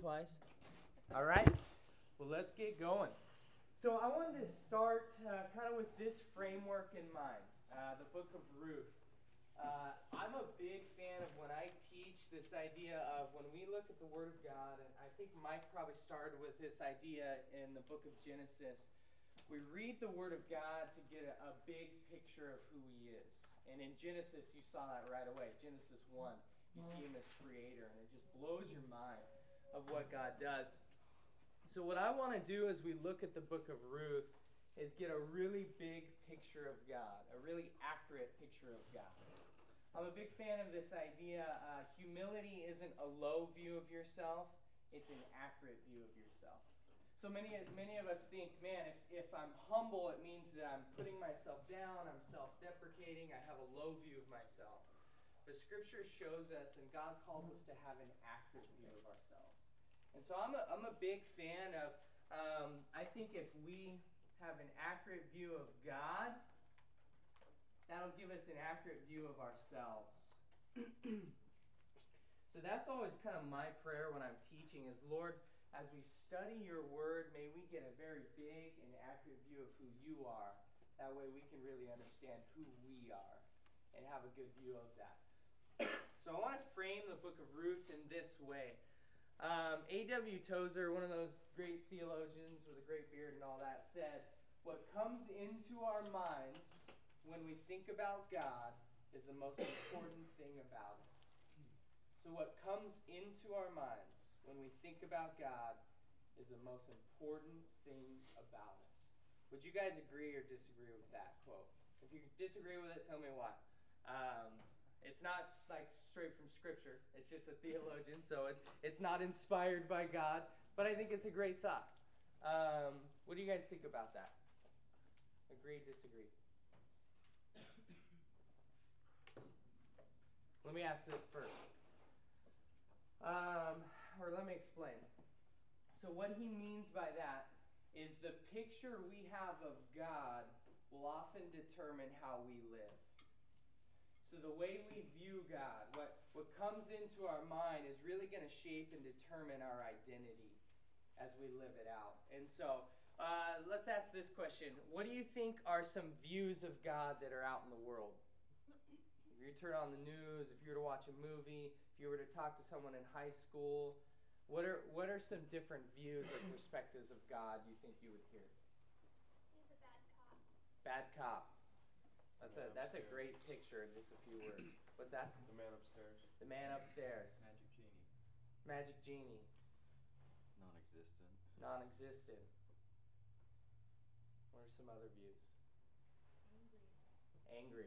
twice. All right. Well, let's get going. So I wanted to start kind of with this framework in mind, the book of Ruth. I'm a big fan of when I teach this idea of when we look at the Word of God, and I think Mike probably started with this idea in the book of Genesis. We read the Word of God to get a big picture of who He is. And in Genesis, you saw that right away. Genesis 1, you see Him as creator, and it just blows your mind of what God does. So what I want to do as we look at the book of Ruth is get a really big picture of God, a really accurate picture of God. I'm a big fan of this idea. Humility isn't a low view of yourself, it's an accurate view of yourself. So many of us think, man, if I'm humble, it means that I'm putting myself down, I'm self-deprecating, I have a low view of myself. But Scripture shows us, and God calls us to have an accurate view of ourselves. And so I'm a big fan of, I think if we have an accurate view of God, that'll give us an accurate view of ourselves. So that's always kind of my prayer when I'm teaching is, Lord, as we study your word, may we get a very big and accurate view of who you are. That way we can really understand who we are and have a good view of that. So I want to frame the book of Ruth in this way. A.W. Tozer, one of those great theologians with a great beard and all that, said, what comes into our minds when we think about God is the most important thing about us. So what comes into our minds when we think about God is the most important thing about us. Would you guys agree or disagree with that quote? If you disagree with it, tell me why. It's not like straight from Scripture. It's just a theologian, so it's not inspired by God. But I think it's a great thought. What do you guys think about that? Agree, disagree? Let me ask this first. Or let me explain. So what he means by that is the picture we have of God will often determine how we live. So the way we view God, what comes into our mind is really going to shape and determine our identity as we live it out. And so let's ask this question. What do you think are some views of God that are out in the world? If you turn on the news, if you were to watch a movie, if you were to talk to someone in high school, what are some different views or perspectives of God you think you would hear? He's a bad cop. Bad cop. That's a great picture in just a few words. What's that? The man upstairs. The man upstairs. Magic genie. Magic genie. Non-existent. Non-existent. What are some other views? Angry. Angry.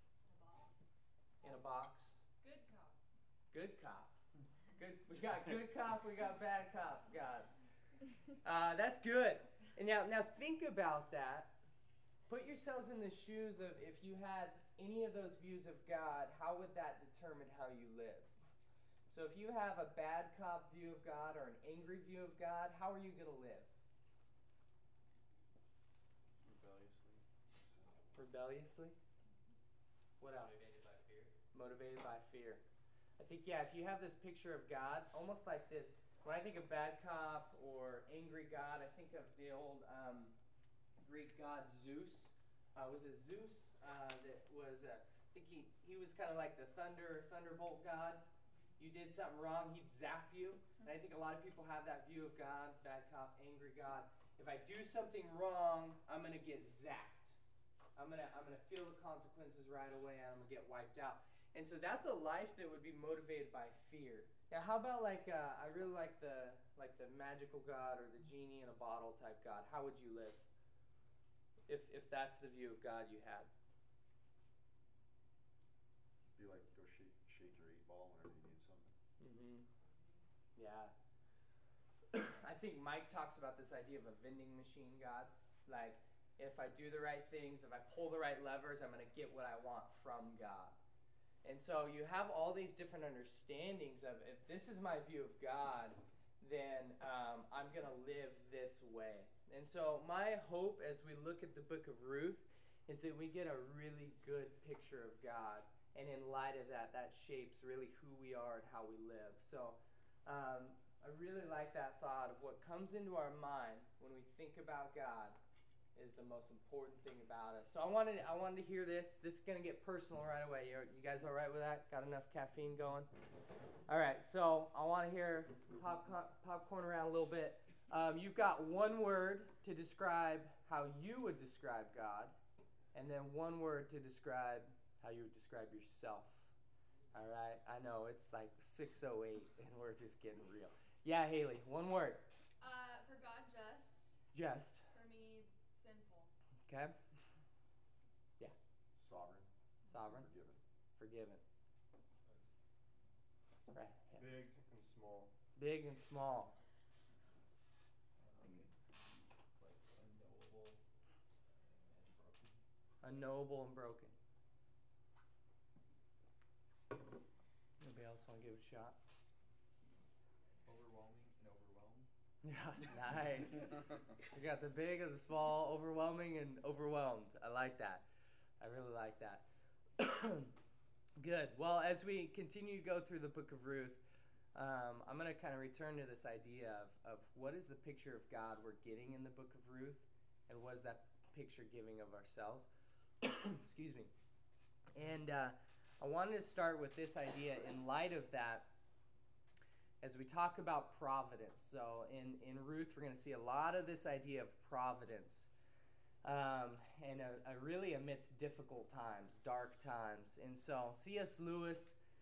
In a box. In a box. Good cop. Good cop. Good. We got good cop. We got bad cop. God. That's good. And now think about that. Put yourselves in the shoes of if you had any of those views of God, how would that determine how you live? So if you have a bad cop view of God or an angry view of God, how are you going to live? Rebelliously. Rebelliously? What else? Motivated by fear. Motivated by fear. I think, yeah, if you have this picture of God, almost like this, when I think of bad cop or angry God, I think of the old Greek god Zeus. Was it Zeus? That was, I think he was kind of like the thunderbolt god. You did something wrong, he'd zap you. And I think a lot of people have that view of God, bad cop, angry God. If I do something wrong, I'm going to get zapped. I'm gonna feel the consequences right away, and I'm gonna get wiped out. And so that's a life that would be motivated by fear. Now, how about I really like the magical God or the genie in a bottle type God. How would you live if that's the view of God you had? Be like go shake your 8-ball whenever you need something. Mm-hmm. Yeah. I think Mike talks about this idea of a vending machine God. Like, if I do the right things, if I pull the right levers, I'm going to get what I want from God. And so you have all these different understandings of if this is my view of God, then I'm going to live this way. And so my hope as we look at the book of Ruth is that we get a really good picture of God. And in light of that, that shapes really who we are and how we live. So I really like that thought of what comes into our mind when we think about God is the most important thing about us. So I wanted to hear this. This is going to get personal right away. You guys all right with that? Got enough caffeine going? All right, so I want to hear popcorn around a little bit. You've got one word to describe how you would describe God, and then one word to describe how you would describe yourself. All right, I know it's like 6:08 and we're just getting real. Yeah, Haley, one word. For God, just. Just. For me, sinful. Okay. Yeah. Sovereign. Sovereign. Forgiven. Right. Yeah. Big and small. Big and small. Like unknowable and broken. Unknowable and broken. Anybody else want to give it a shot? Overwhelming and overwhelmed. Yeah, nice. We got the big and the small, overwhelming and overwhelmed. I like that. I really like that. Good. Well, as we continue to go through the book of Ruth, I'm going to kind of return to this idea of what is the picture of God we're getting in the book of Ruth, and what is that picture giving of ourselves? Excuse me. And I wanted to start with this idea in light of that as we talk about providence. So in Ruth, we're going to see a lot of this idea of providence. And really amidst difficult times, dark times. And so C.S. Lewis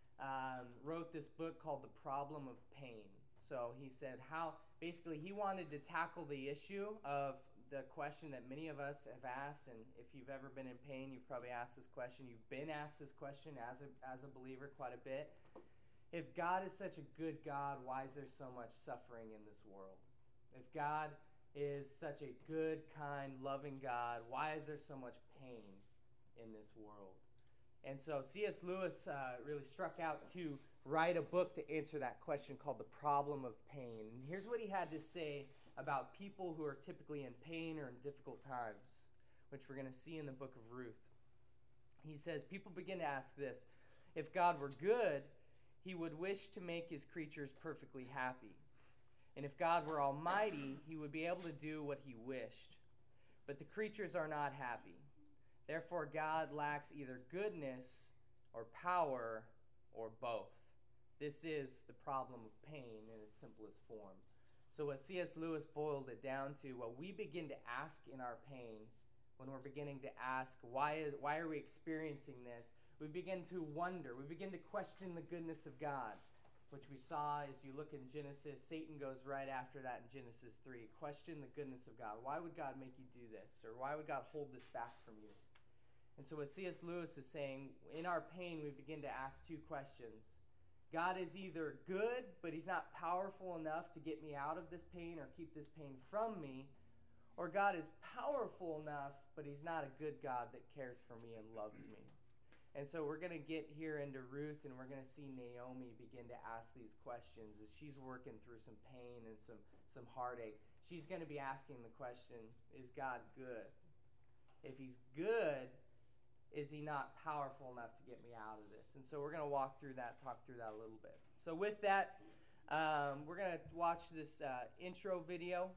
wrote this book called The Problem of Pain. So he said basically he wanted to tackle the issue of the question that many of us have asked, and if you've ever been in pain, you've probably asked this question. You've been asked this question as a believer quite a bit. If God is such a good God, why is there so much suffering in this world? If God is such a good, kind, loving God, why is there so much pain in this world? And so C.S. Lewis really struck out to write a book to answer that question called The Problem of Pain. And here's what he had to say about people who are typically in pain or in difficult times, which we're going to see in the book of Ruth. He says, people begin to ask this: if God were good, he would wish to make his creatures perfectly happy. And if God were almighty, he would be able to do what he wished. But the creatures are not happy. Therefore, God lacks either goodness or power or both. This is the problem of pain in its simplest form. So what C.S. Lewis boiled it down to, what we begin to ask in our pain, when we're beginning to ask, why are we experiencing this? We begin to wonder. We begin to question the goodness of God, which we saw as you look in Genesis. Satan goes right after that in Genesis 3. Question the goodness of God. Why would God make you do this? Or why would God hold this back from you? And so what C.S. Lewis is saying, in our pain, we begin to ask two questions. God is either good, but he's not powerful enough to get me out of this pain or keep this pain from me. Or God is powerful enough, but he's not a good God that cares for me and loves me. And so we're going to get here into Ruth, and we're going to see Naomi begin to ask these questions as she's working through some pain and some heartache. She's going to be asking the question, is God good? If he's good, is he not powerful enough to get me out of this? And so we're going to talk through that a little bit. So with that, we're going to watch this intro video.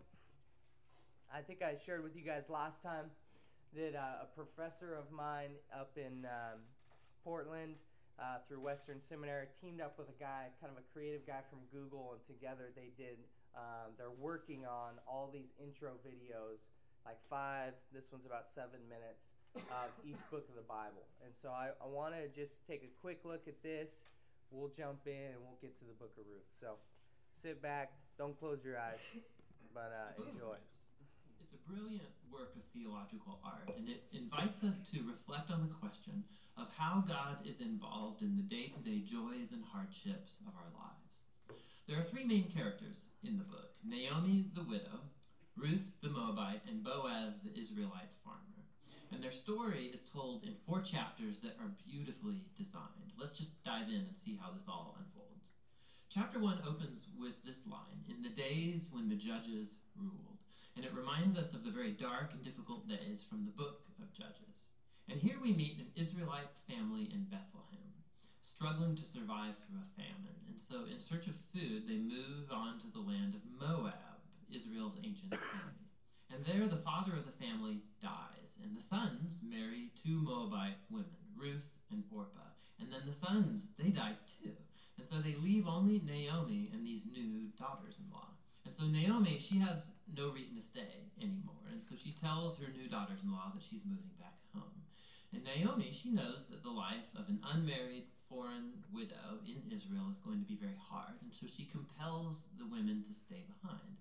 I think I shared with you guys last time that a professor of mine up in Portland through Western Seminary teamed up with a guy, kind of a creative guy from Google, and together they're working on all these intro videos, like 5, this one's about 7 minutes, of each book of the Bible. And so I want to just take a quick look at this. We'll jump in and we'll get to the book of Ruth. So sit back, don't close your eyes, but enjoy. It's a brilliant work of theological art, and it invites us to reflect on the question of how God is involved in the day-to-day joys and hardships of our lives. There are 3 main characters in the book: Naomi the widow, Ruth the Moabite, and Boaz the Israelite farmer. And their story is told in 4 chapters that are beautifully designed. Let's just dive in and see how this all unfolds. Chapter 1 opens with this line: in the days when the judges ruled. And it reminds us of the very dark and difficult days from the book of Judges. And here we meet an Israelite family in Bethlehem, struggling to survive through a famine. And so, in search of food, they move on to the land of Moab, Israel's ancient enemy. And there, the father of the family dies, and the sons marry two Moabite women, Ruth and Orpah. And then the sons, they die too. And so they leave only Naomi and these new daughters-in-law. And so Naomi, she has no reason to stay anymore. And so she tells her new daughters-in-law that she's moving back home. And Naomi, she knows that the life of an unmarried foreign widow in Israel is going to be very hard. And so she compels the women to stay behind.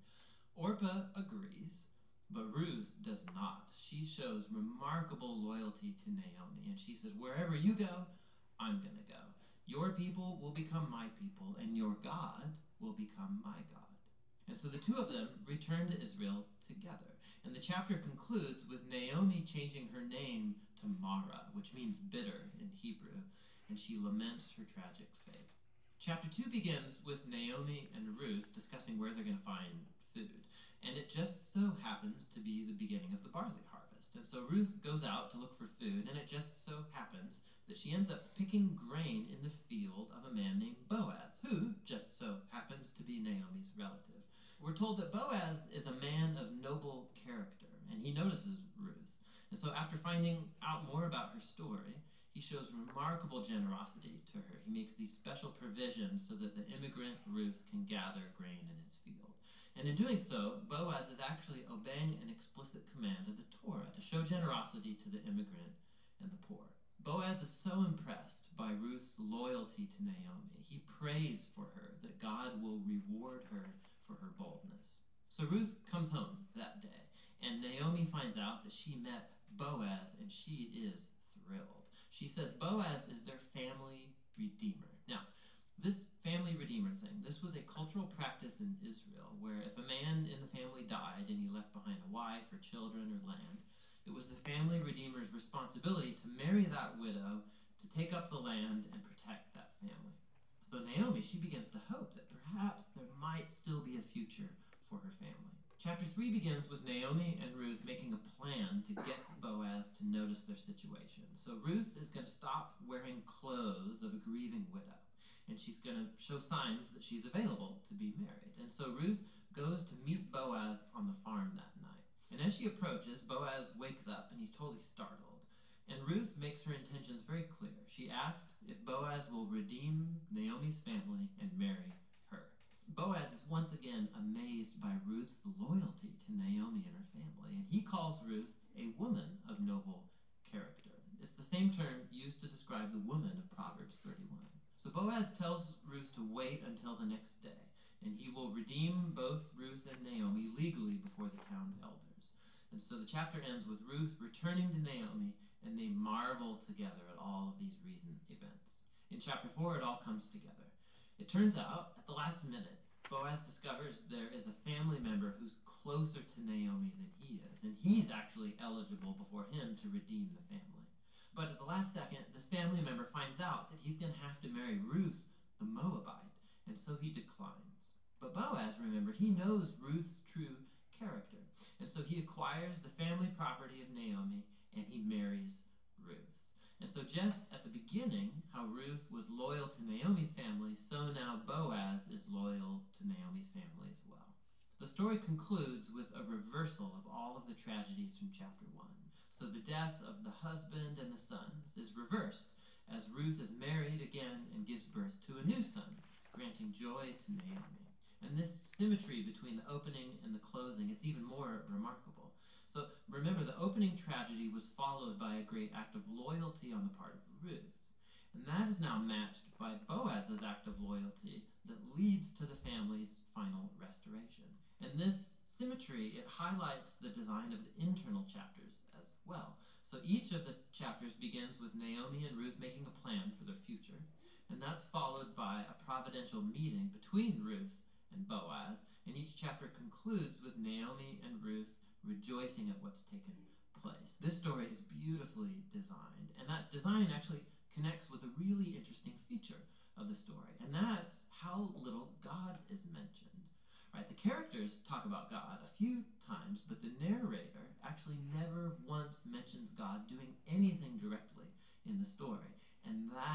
Orpah agrees, but Ruth does not. She shows remarkable loyalty to Naomi. And she says, wherever you go, I'm going to go. Your people will become my people, and your God will become my God. And so the two of them return to Israel together. And the chapter concludes with Naomi changing her name to Mara, which means bitter in Hebrew, and she laments her tragic fate. Chapter 2 begins with Naomi and Ruth discussing where they're going to find food. And it just so happens to be the beginning of the barley harvest. And so Ruth goes out to look for food, and it just so happens that she ends up picking grain in the field of a man named Boaz, who just so happens to be Naomi's relative. We're told that Boaz is a man of noble character, and he notices Ruth. And so after finding out more about her story, he shows remarkable generosity to her. He makes these special provisions so that the immigrant Ruth can gather grain in his field. And in doing so, Boaz is actually obeying an explicit command of the Torah to show generosity to the immigrant and the poor. Boaz is so impressed by Ruth's loyalty to Naomi. He prays for her that God will reward her for her boldness. So Ruth comes home that day, and Naomi finds out that she met Boaz, and she is thrilled. She says Boaz is their family redeemer. Now, this family redeemer thing, this was a cultural practice in Israel where if a man in the family died and he left behind a wife or children or land, it was the family redeemer's responsibility to marry that widow, to take up the land and protect that family. So Naomi, she begins to hope that perhaps there might still be a future for her family. Chapter 3 begins with Naomi and Ruth making a plan to get Boaz to notice their situation. So Ruth is going to stop wearing clothes of a grieving widow, and she's going to show signs that she's available to be married. And so Ruth goes to meet Boaz on the farm that night. And as she approaches, Boaz wakes up and he's totally startled. And Ruth makes her intentions very clear. She asks if Boaz will redeem Naomi's family and marry her. Boaz is once again amazed by Ruth's loyalty to Naomi and her family, and he calls Ruth a woman of noble character. It's the same term used to describe the woman of Proverbs 31. So Boaz tells Ruth to wait until the next day, and he will redeem both Ruth and Naomi legally before the town elders. And so the chapter ends with Ruth returning to Naomi, and they marvel together at all of these recent events. In chapter 4, it all comes together. It turns out, at the last minute, Boaz discovers there is a family member who's closer to Naomi than he is, and he's actually eligible before him to redeem the family. But at the last second, this family member finds out that he's going to have to marry Ruth, the Moabite, and so he declines. But Boaz, remember, he knows Ruth's true character, and so he acquires the family property of Naomi, and he marries Ruth. And so just at the beginning, how Ruth was loyal to Naomi's family, so now Boaz is loyal to Naomi's family as well. The story concludes with a reversal of all of the tragedies from chapter 1. So the death of the husband and the sons is reversed as Ruth is married again and gives birth to a new son, granting joy to Naomi. And this symmetry between the opening and the closing, it's even more remarkable. So remember, the opening tragedy was followed by a great act of loyalty on the part of Ruth. And that is now matched by Boaz's act of loyalty that leads to the family's final restoration. And this symmetry, it highlights the design of the internal chapters as well. So each of the chapters begins with Naomi and Ruth making a plan for their future. And that's followed by a providential meeting between Ruth and Boaz, and each chapter concludes with Naomi and Ruth rejoicing at what's taken place. This story is beautifully designed, and that design actually connects with a really interesting feature of the story, and that's how little God is mentioned. Right? The characters talk about God a few times, but the narrator actually never once mentions God doing anything directly in the story, and that's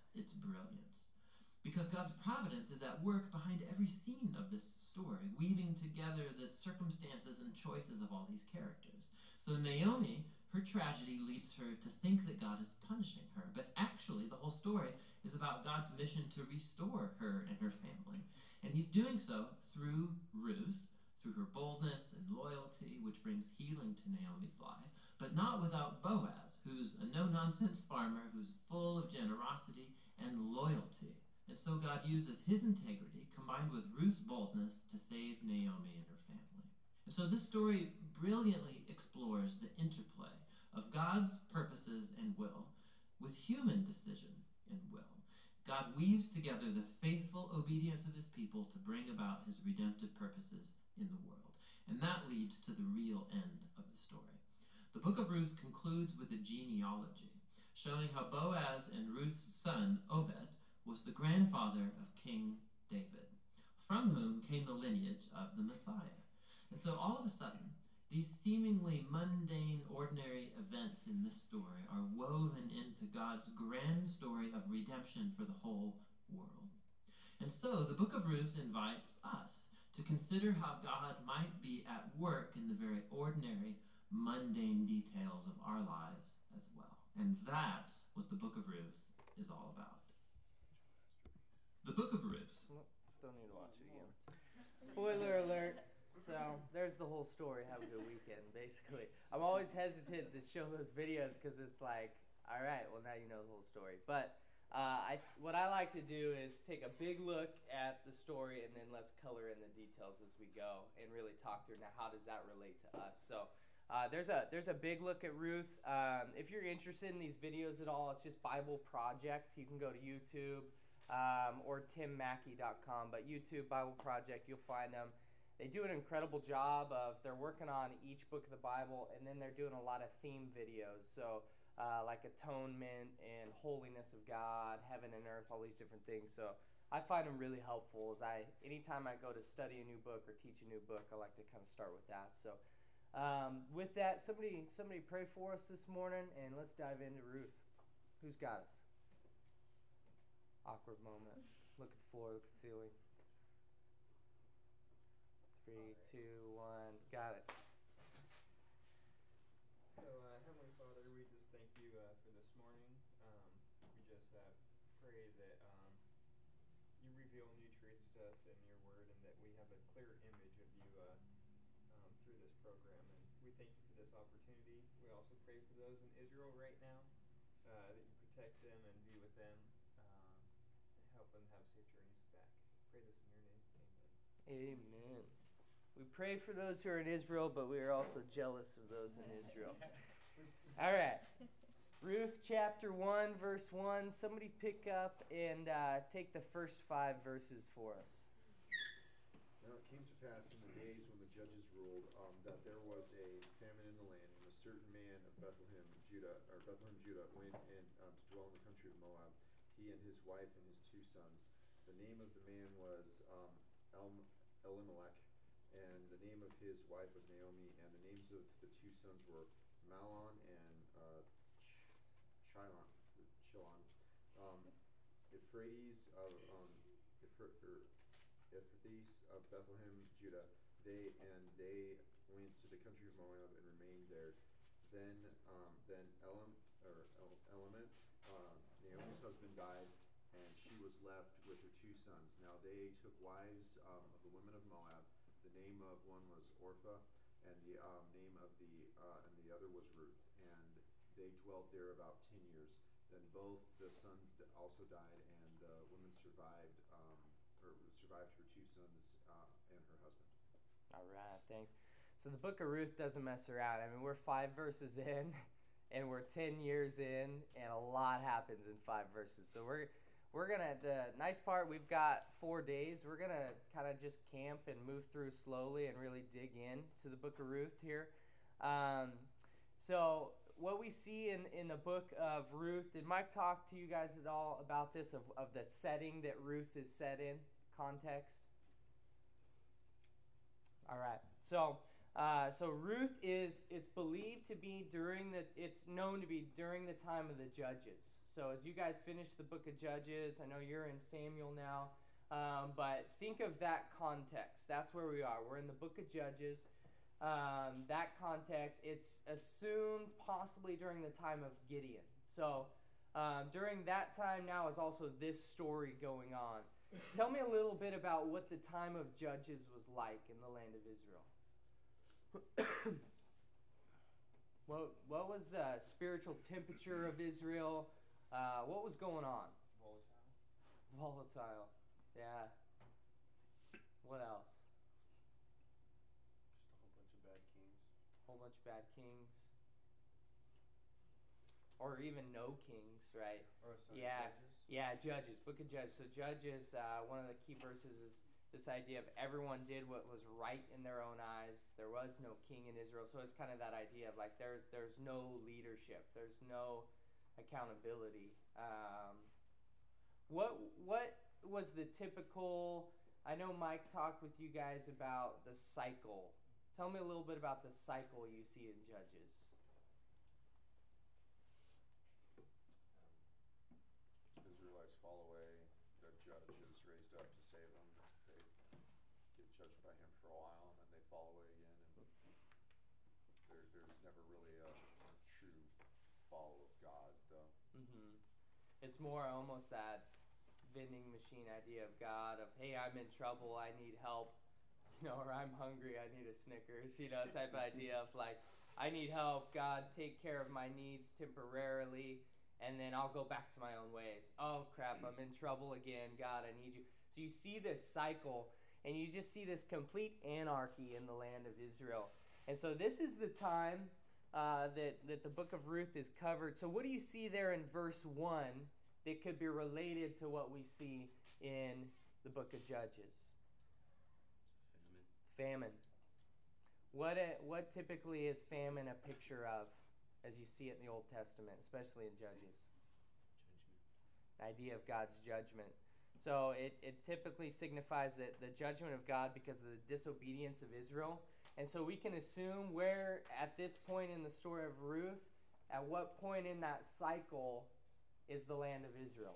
its brilliance. Because God's providence is at work behind every scene of this story, weaving together the circumstances and choices of all these characters. So Naomi, her tragedy leads her to think that God is punishing her, but actually the whole story is about God's mission to restore her and her family. And he's doing so through Ruth, through her boldness and loyalty, which brings healing to Naomi's life, but not without Boaz, who's a no-nonsense farmer who's full of generosity and loyalty. And so God uses his integrity combined with Ruth's boldness to save Naomi and her family. And so this story brilliantly explores the interplay of God's purposes and will with human decision and will. God weaves together the faithful obedience of his people to bring about his redemptive purposes in the world. And that leads to the real end of the story. The book of Ruth concludes with a genealogy, showing how Boaz and Ruth's son, Obed, was the grandfather of King David, from whom came the lineage of the Messiah. And so all of a sudden, these seemingly mundane, ordinary events in this story are woven into God's grand story of redemption for the whole world. And so the book of Ruth invites us to consider how God might be at work in the very ordinary, mundane details of our lives as well. And that's what the book of Ruth is all about. The book of Ruth. Don't need to watch it again. Spoiler alert. So there's the whole story. Have a good weekend, basically. I'm always hesitant to show those videos because it's like, all right, well, now you know the whole story. But what I like to do is take a big look at the story and then let's color in the details as we go and really talk through now how does that relate to us. So there's a big look at Ruth. If you're interested in these videos at all, it's just Bible Project. You can go to YouTube or timmackey.com, but YouTube Bible Project, you'll find them. They do an incredible job they're working on each book of the Bible, and then they're doing a lot of theme videos. So like atonement and holiness of God, heaven and earth, all these different things. So I find them really helpful. Anytime I go to study a new book or teach a new book, I like to kind of start with that. So with that, somebody pray for us this morning, and let's dive into Ruth. Who's got us? Awkward moment. Look at the floor, look at the ceiling. 3, 2, 1, got it. So, Heavenly Father, we just thank you for this morning. We just pray that you reveal new truths to us in your word and that we have a clear image of you through this program. And we thank you for this opportunity. We also pray for those in Israel right now, that you protect them and be with them, help them have safe journeys back. Pray this in your name. Amen. Amen. We pray for those who are in Israel, but we are also jealous of those in Israel. All right. Ruth chapter 1, verse 1. Somebody pick up and take the first 5 verses for us. Now it came to pass in the days when the judges ruled that there was a famine in the land, and a certain man of Bethlehem, Judah, went in to dwell in the country of Moab, he and his wife and his 2 sons. The name of the man was Elimelech, and the name of his wife was Naomi, and the names of the 2 sons were Mahlon and Chilon. Ephrathis of Bethlehem, Judah. They went to the country of Moab and remained there. Then Elimelech, Naomi's husband, died, and she was left with her 2 sons. Now they took wives of the women of Moab. The name of one was Orpah, and the name of the other was Ruth. And they dwelt there about 10 years. Then both the sons also died, and the woman survived her 2 sons and her husband. All right, thanks. So the book of Ruth doesn't mess around. I mean, we're 5 verses in, and we're 10 years in, and a lot happens in 5 verses. So we're gonna, the nice part, we've got 4 days. We're gonna kind of just camp and move through slowly and really dig in to the book of Ruth here. So what we see in the book of Ruth, did Mike talk to you guys at all about this, of the setting that Ruth is set in, context? All right, so Ruth it's believed to be it's known to be during the time of the Judges. So as you guys finish the book of Judges, I know you're in Samuel now, but think of that context. That's where we are. We're in the book of Judges. That context, it's assumed possibly during the time of Gideon. So during that time now is also this story going on. Tell me a little bit about what the time of Judges was like in the land of Israel. What was the spiritual temperature of Israel? What was going on? Volatile. Yeah. What else? Just a whole bunch of bad kings. Whole bunch of bad kings. Or even no kings, right? Or sorry, Yeah. Judges. Yeah, Judges, book of Judges. So Judges, one of the key verses is this idea of everyone did what was right in their own eyes. There was no king in Israel. So it's kind of that idea of like there's no leadership. There's no accountability. What was the typical, I know Mike talked with you guys about the cycle. Tell me a little bit about the cycle you see in Judges. Israelites fall away, the judge is raised up to save them. They get judged by him for a while, and then they fall away again. And there's never really a true follow of God, though. Mm-hmm. It's more almost that vending machine idea of God, of, hey, I'm in trouble, I need help, or I'm hungry, I need a Snickers, type of idea of like, I need help, God, take care of my needs temporarily, and then I'll go back to my own ways. Oh, crap, I'm in trouble again, God, I need you. So you see this cycle, and you just see this complete anarchy in the land of Israel. And so this is the time that the book of Ruth is covered. So what do you see there in verse 1 that could be related to what we see in the book of Judges? Famine. What typically is famine a picture of as you see it in the Old Testament, especially in Judges? Judgment. The idea of God's judgment. So it typically signifies that the judgment of God because of the disobedience of Israel. And so we can assume where at this point in the story of Ruth, at what point in that cycle is the land of Israel?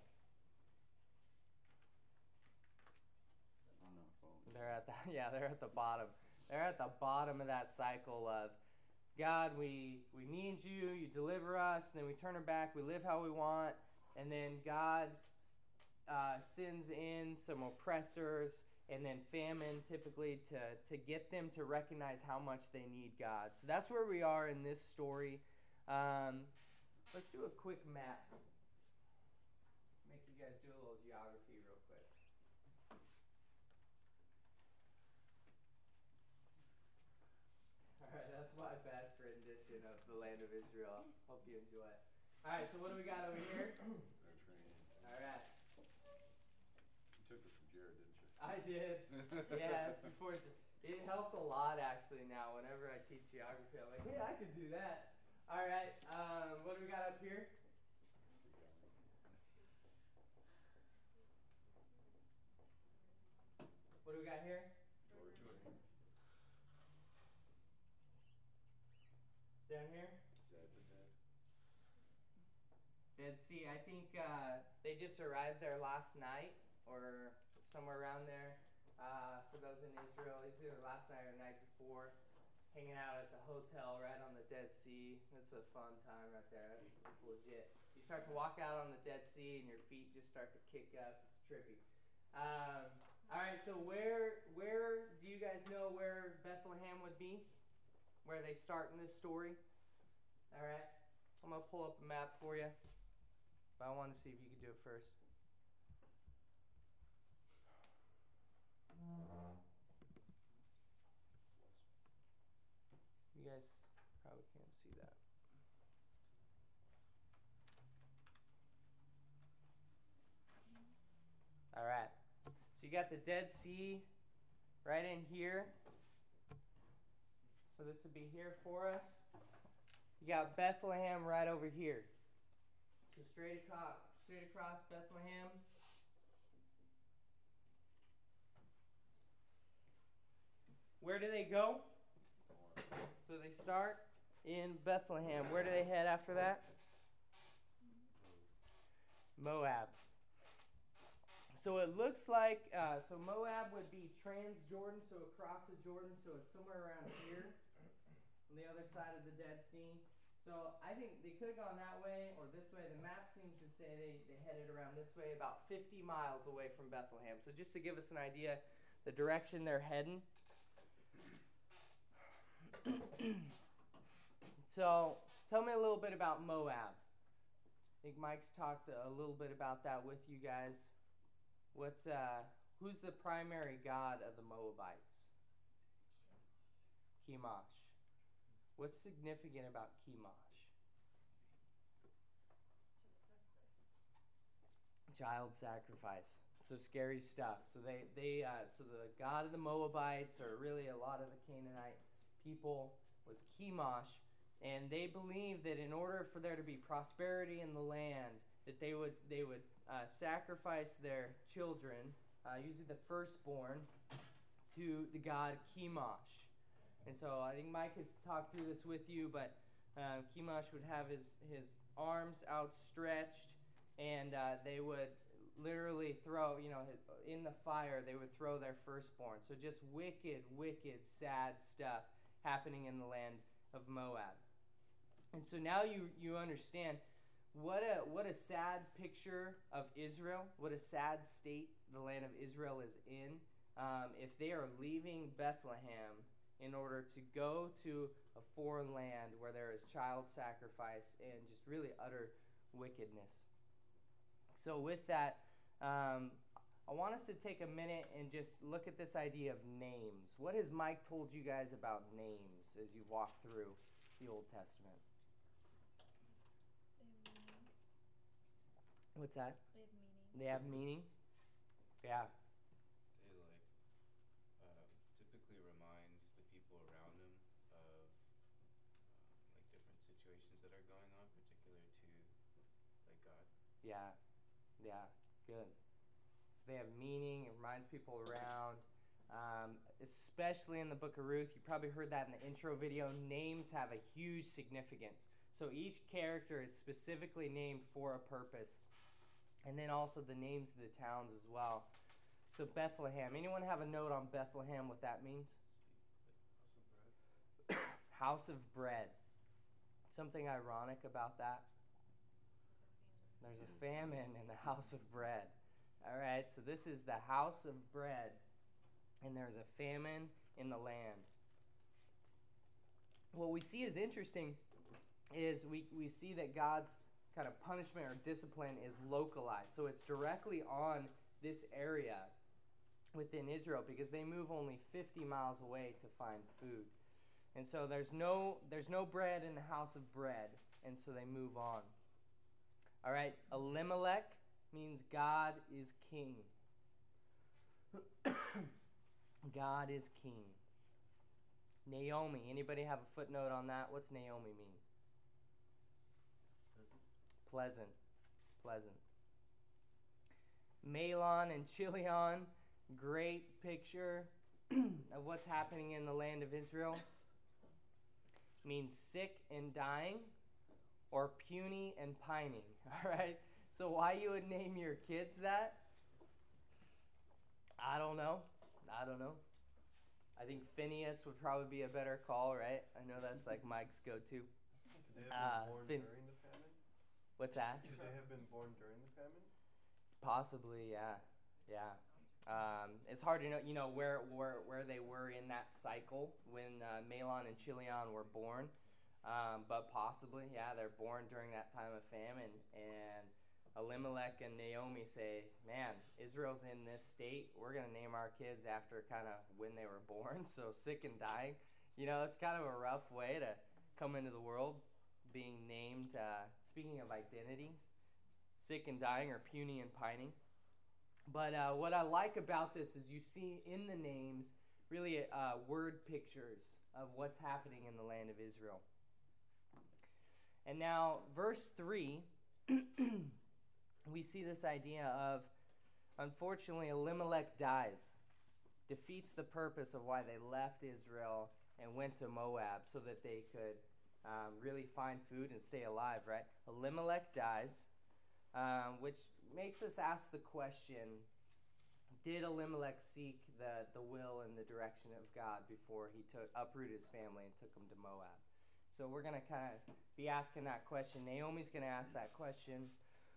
They're at the bottom. They're at the bottom of that cycle of, God, we need you, you deliver us, and then we turn our back, we live how we want, and then God sends in some oppressors, and then famine typically to get them to recognize how much they need God. So that's where we are in this story. Let's do a quick map. Make you guys do a little geography real quick. All right, that's my best rendition of the land of Israel. Hope you enjoy it. All right, so what do we got over here? Mediterranean. All right. You took this from Jared, didn't you? I did. Yeah, before it helped a lot actually. Now, whenever I teach geography, I'm like, yeah, I could do that. All right, what do we got up here? What do we got here? Jordan. Down here? Dead Sea. I think they just arrived there last night or somewhere around there. For those in Israel, it's either last night or the night before, hanging out at the hotel right on the Dead Sea. It's a fun time right there. It's legit. You start to walk out on the Dead Sea and your feet just start to kick up. It's trippy. All right, so where do you guys know where Bethlehem would be? Where they start in this story? All right, I'm going to pull up a map for you. But I want to see if you could do it first. You guys probably can't see that. All right. So you got the Dead Sea right in here. So this would be here for us. You got Bethlehem right over here. So straight across Bethlehem. Where do they go? So they start in Bethlehem. Where do they head after that? Moab. So it looks like, so Moab would be trans-Jordan, so across the Jordan, so it's somewhere around here on the other side of the Dead Sea. So I think they could have gone that way or this way. The map seems to say they headed around this way, about 50 miles away from Bethlehem. So just to give us an idea, the direction they're heading. So tell me a little bit about Moab. I think Mike's talked a little bit about that with you guys. Who's the primary god of the Moabites? Chemosh. What's significant about Chemosh? Child sacrifice. So scary stuff. So so the god of the Moabites, or really a lot of the Canaanite people, was Chemosh, and they believed that in order for there to be prosperity in the land, that they would sacrifice their children, usually the firstborn, to the god Chemosh. And so I think Mike has talked through this with you, but Chemosh would have his arms outstretched, and they would literally throw, in the fire, they would throw their firstborn. So just wicked, wicked, sad stuff happening in the land of Moab. And so now you understand what a sad picture of Israel, what a sad state the land of Israel is in, if they are leaving Bethlehem in order to go to a foreign land where there is child sacrifice and just really utter wickedness. So with that, I want us to take a minute and just look at this idea of names. What has Mike told you guys about names as you walk through the Old Testament? What's that? They have meaning. They have meaning? Yeah. They typically remind the people around them of different situations that are going on, particular to God. Yeah, good. So they have meaning. It reminds people around. Especially in the book of Ruth, you probably heard that in the intro video. Names have a huge significance. So each character is specifically named for a purpose. And then also the names of the towns as well. So Bethlehem. Anyone have a note on Bethlehem, what that means? House of bread. Something ironic about that? There's a famine in the house of bread. All right, so this is the house of bread, and there's a famine in the land. What we see is interesting is we see that God's kind of punishment or discipline is localized. So it's directly on this area within Israel because they move only 50 miles away to find food. And so there's no bread in the house of bread, and so they move on. All right, Elimelech means God is king. God is king. Naomi, anybody have a footnote on that? What's Naomi mean? Pleasant. Mahlon and Chilion, great picture of what's happening in the land of Israel. Means sick and dying, or puny and pining. All right? So why you would name your kids that? I don't know. I think Phineas would probably be a better call, right? I know that's like Mike's go-to. Could they have been born during the famine? What's that? Could they have been born during the famine? Possibly, yeah. It's hard to know, where they were in that cycle when Mahlon and Chilion were born. But possibly, yeah, they're born during that time of famine. And Elimelech and Naomi say, man, Israel's in this state. We're going to name our kids after kind of when they were born. So sick and dying. It's kind of a rough way to come into the world being named, speaking of identities, sick and dying or puny and pining. But what I like about this is you see in the names really word pictures of what's happening in the land of Israel. And now, verse 3, we see this idea of, unfortunately, Elimelech dies, defeats the purpose of why they left Israel and went to Moab so that they could really find food and stay alive, right? Elimelech dies. which makes us ask the question, did Elimelech seek the will and the direction of God before he uprooted his family and took them to Moab? So we're going to kind of be asking that question. Naomi's going to ask that question.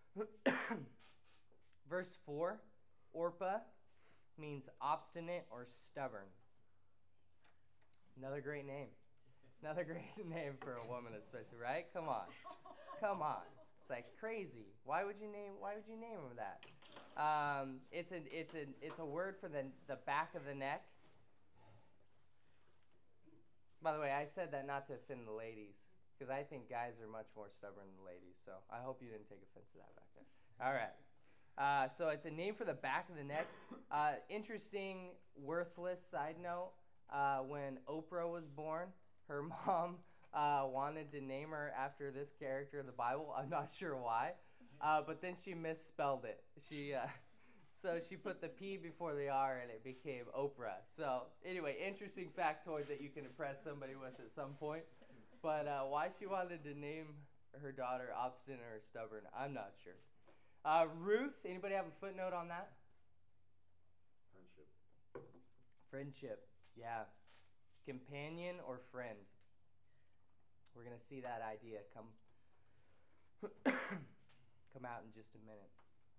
Verse 4, Orpah means obstinate or stubborn. Another great name. Another great name for a woman especially, right? Come on. Come on. It's like crazy. Why would you name him that? It's a word for the back of the neck. By the way, I said that not to offend the ladies, because I think guys are much more stubborn than ladies. So I hope you didn't take offense to that back there. All right. So it's a name for the back of the neck. Interesting, worthless side note. When Oprah was born, her mom wanted to name her after this character in the Bible. I'm not sure why, but then she misspelled it. So she put the P before the R and it became Oprah. So anyway, interesting factoid that you can impress somebody with at some point. But why she wanted to name her daughter obstinate or stubborn, I'm not sure. Ruth, anybody have a footnote on that? Friendship, yeah. Companion or friend. We're going to see that idea come out in just a minute.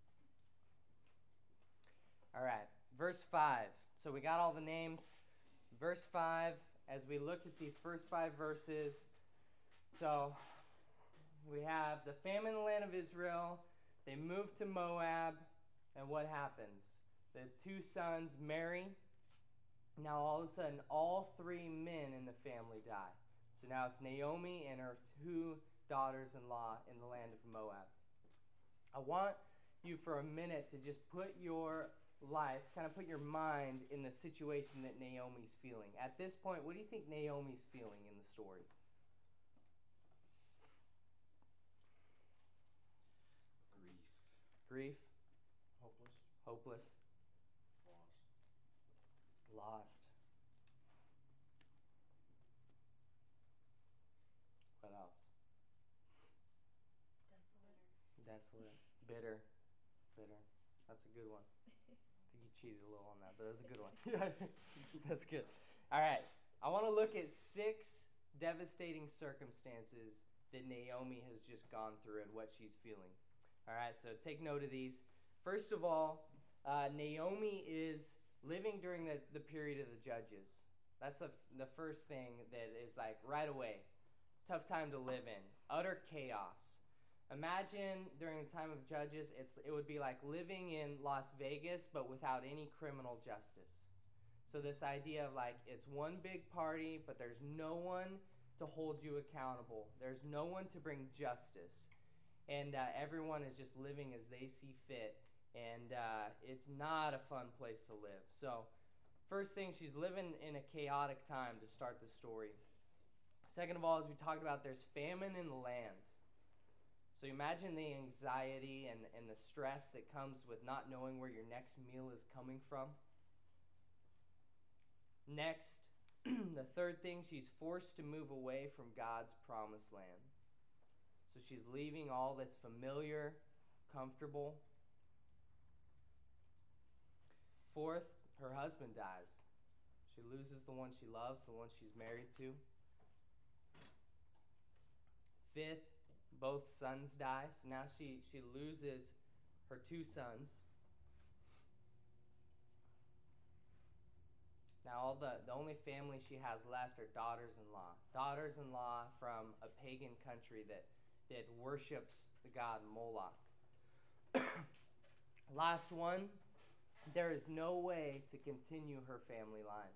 All right, verse 5. So we got all the names. Verse 5, as we look at these first 5 verses, so we have the famine in the land of Israel. They move to Moab, and what happens? The 2 sons marry. Now all of a sudden, all 3 men in the family die. So now it's Naomi and her 2 daughters-in-law in the land of Moab. I want you for a minute to just put your life, kind of put your mind in the situation that Naomi's feeling. At this point, what do you think Naomi's feeling in the story? Grief. Hopeless. Lost. What else? Desolate. Bitter. That's a good one. I think you cheated a little on that, but that's a good one. That's good. All right. I want to look at 6 devastating circumstances that Naomi has just gone through and what she's feeling. All right, so take note of these. First of all, Naomi is living during the period of the Judges. That's the first thing that is like right away. Tough time to live in. Utter chaos. Imagine during the time of Judges, it would be like living in Las Vegas, but without any criminal justice. So this idea of like, it's one big party, but there's no one to hold you accountable. There's no one to bring justice. And everyone is just living as they see fit. And it's not a fun place to live. So first thing, she's living in a chaotic time to start the story. Second of all, as we talked about, there's famine in the land. So imagine the anxiety and the stress that comes with not knowing where your next meal is coming from. Next, the third thing, she's forced to move away from God's promised land. So she's leaving all that's familiar, comfortable. Fourth, her husband dies. She loses the one she loves, the one she's married to. Fifth, both sons die. So now she loses her 2 sons. Now the only family she has left are daughters-in-law. Daughters-in-law from a pagan country that worships the god Moloch. Last one, there is no way to continue her family line.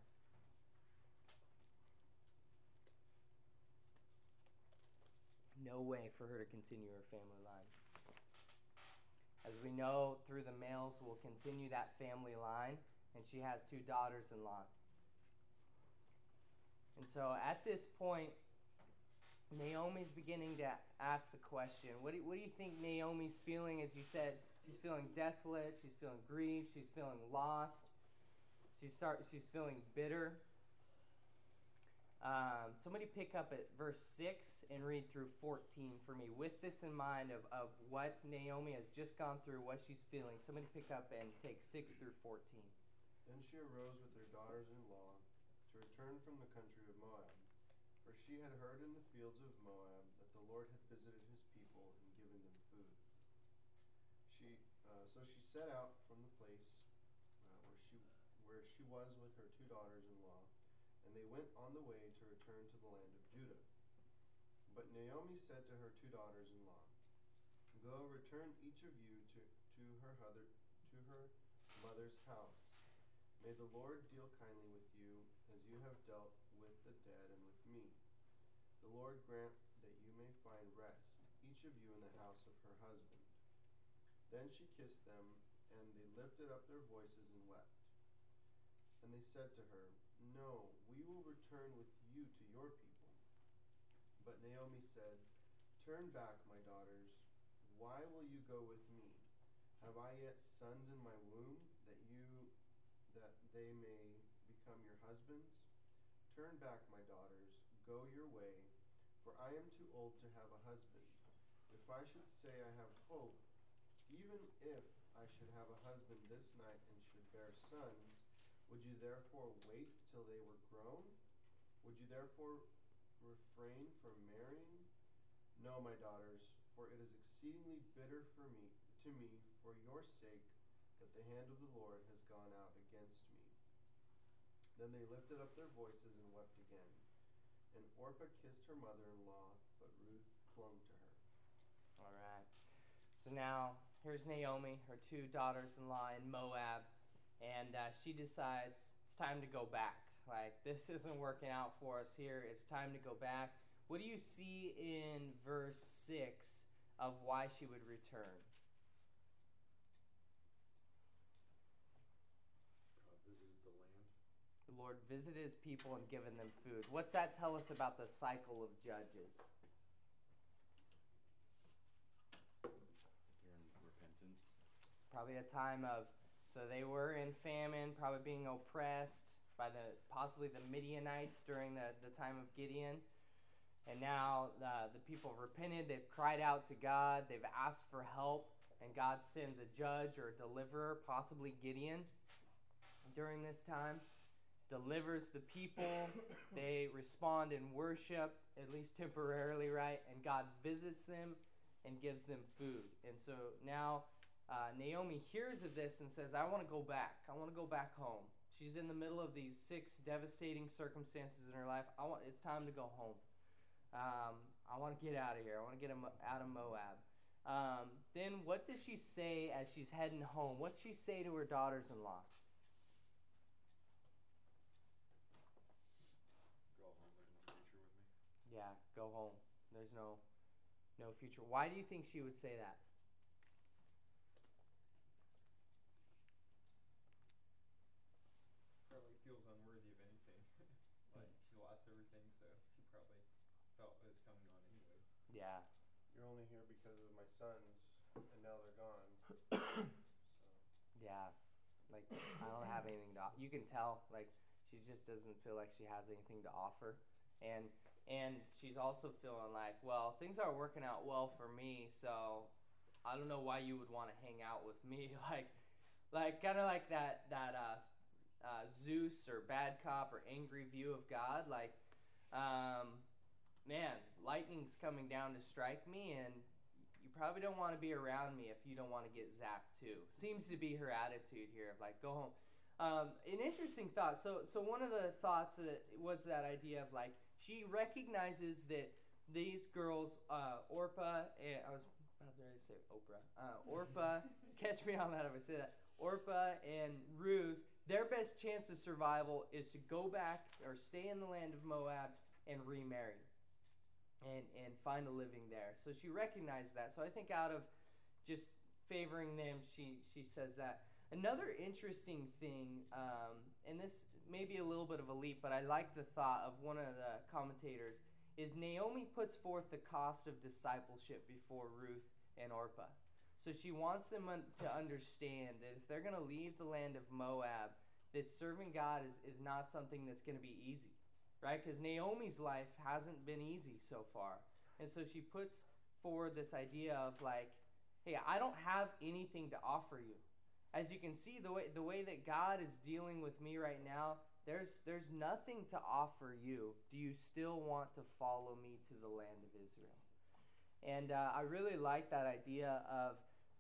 No way for her to continue her family line. As we know, through the males will continue that family line, and she has 2 daughters-in-law. And so at this point, Naomi's beginning to ask the question, what do you think Naomi's feeling? As you said, she's feeling desolate, she's feeling grief, she's feeling lost, she's feeling bitter. Somebody pick up at verse 6 and read through 14 for me with this in mind of what Naomi has just gone through, what she's feeling. Somebody pick up and take 6 through 14. Then she arose with her daughters-in-law to return from the country of Moab, for she had heard in the fields of Moab that the Lord had visited his people and given them food. So she set out from the place where she was with her 2 daughters-in-law, and they went on the way to return to the land of Judah. But Naomi said to her 2 daughters-in-law, "Go, return each of you to her mother's house. May the Lord deal kindly with you, as you have dealt with the dead and with me. The Lord grant that you may find rest, each of you in the house of her husband." Then she kissed them, and they lifted up their voices and wept. And they said to her, "No, we will return with you to your people." But Naomi said, "Turn back, my daughters. Why will you go with me? Have I yet sons in my womb, that they may become your husbands? Turn back, my daughters, go your way, for I am too old to have a husband. If I should say I have hope, even if I should have a husband this night and should bear sons, would you therefore wait till they were grown? Would you therefore refrain from marrying? No, my daughters, for it is exceedingly bitter to me for your sake that the hand of the Lord has gone out against me." Then they lifted up their voices and wept again. And Orpah kissed her mother-in-law, but Ruth clung to her. All right. So now here's Naomi, her 2 daughters-in-law in Moab, and she decides it's time to go back. Like, this isn't working out for us here. It's time to go back. What do you see in verse 6 of why she would return? God visited the land. The Lord visited his people and given them food. What's that tell us about the cycle of Judges? They're in repentance. Probably a time of, so they were in famine, probably being oppressed by possibly the Midianites during the time of Gideon. And now the people have repented, they've cried out to God, they've asked for help, and God sends a judge or a deliverer, possibly Gideon, during this time. Delivers the people, they respond in worship, at least temporarily, right? And God visits them and gives them food. And so now Naomi hears of this and says, I want to go back. I want to go back home. She's in the middle of these 6 devastating circumstances in her life. It's time to go home. I want to get out of here. I want to get out of Moab. Then what does she say as she's heading home? What does she say to her daughters-in-law? Go home, there's no future with me. Yeah, go home. There's no future. Why do you think she would say that? Probably feels unworthy of anything. Like, she lost everything, so she probably felt it was coming on anyways. Yeah. You're only here because of my sons, and now they're gone. Yeah. Like, I don't have anything to offer. You can tell, like, she just doesn't feel like she has anything to offer. And she's also feeling like, well, things aren't working out well for me, so I don't know why you would want to hang out with me. Like kind of like that Zeus or bad cop or angry view of God. Like, man, lightning's coming down to strike me, and you probably don't want to be around me if you don't want to get zapped too. Seems to be her attitude here of like, go home. An interesting thought. So one of the thoughts was that idea of like, she recognizes that these girls, Orpah, and I was about to say Oprah. Orpah, catch me on that if I say that. Orpah and Ruth, their best chance of survival is to go back or stay in the land of Moab and remarry and find a living there. So she recognized that. So I think out of just favoring them, she says that. Another interesting thing, and this may be a little bit of a leap, but I like the thought of one of the commentators, is Naomi puts forth the cost of discipleship before Ruth and Orpah. So she wants them to understand that if they're going to leave the land of Moab, that serving God is not something that's going to be easy. right? Because Naomi's life hasn't been easy so far. And so she puts forward this idea of like, hey, I don't have anything to offer you. As you can see, the way that God is dealing with me right now, there's nothing to offer you. Do you still want to follow me to the land of Israel? And I really like that idea of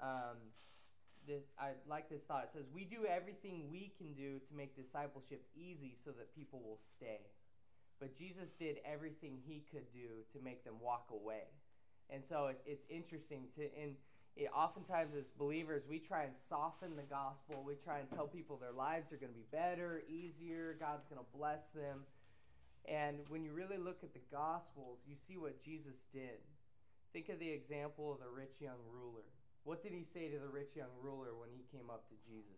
I like this thought. It says, we do everything we can do to make discipleship easy so that people will stay. But Jesus did everything he could do to make them walk away. And so it's interesting oftentimes as believers, we try and soften the gospel. We try and tell people their lives are going to be better, easier, God's going to bless them. And when you really look at the Gospels, you see what Jesus did. Think of the example of the rich young ruler. What did he say to the rich young ruler when he came up to Jesus?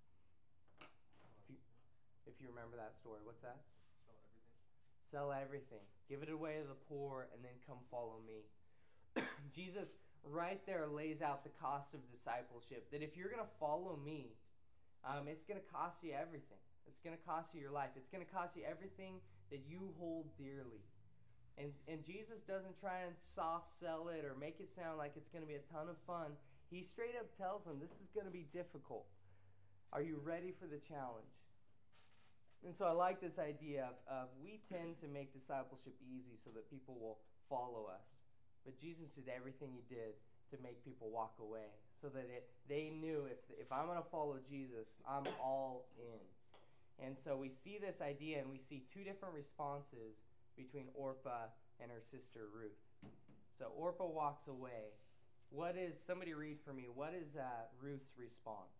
If you remember that story, what's that? Sell everything. Give it away to the poor, and then come follow me. Jesus right there lays out the cost of discipleship. That if you're going to follow me, it's going to cost you everything. It's going to cost you your life. It's going to cost you everything that you hold dearly. And Jesus doesn't try and soft sell it or make it sound like it's going to be a ton of fun. He straight up tells them this is going to be difficult. Are you ready for the challenge? And so I like this idea of we tend to make discipleship easy so that people will follow us. But Jesus did everything he did to make people walk away so that they knew if I'm going to follow Jesus, I'm all in. And so we see this idea and we see two different responses between Orpah and her sister Ruth. So Orpah walks away. Somebody read for me, what is Ruth's response?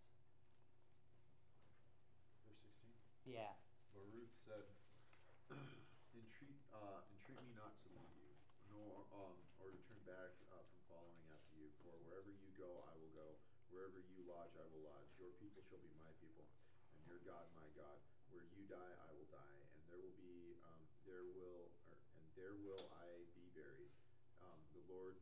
Verse 16? Yeah. But Ruth said, entreat me not to leave you, nor or to turn back from following after you. For wherever you go, I will go. Wherever you lodge, I will lodge. Your people shall be my people, and your God my God. Where you die, I will die, and there will I be buried. The Lord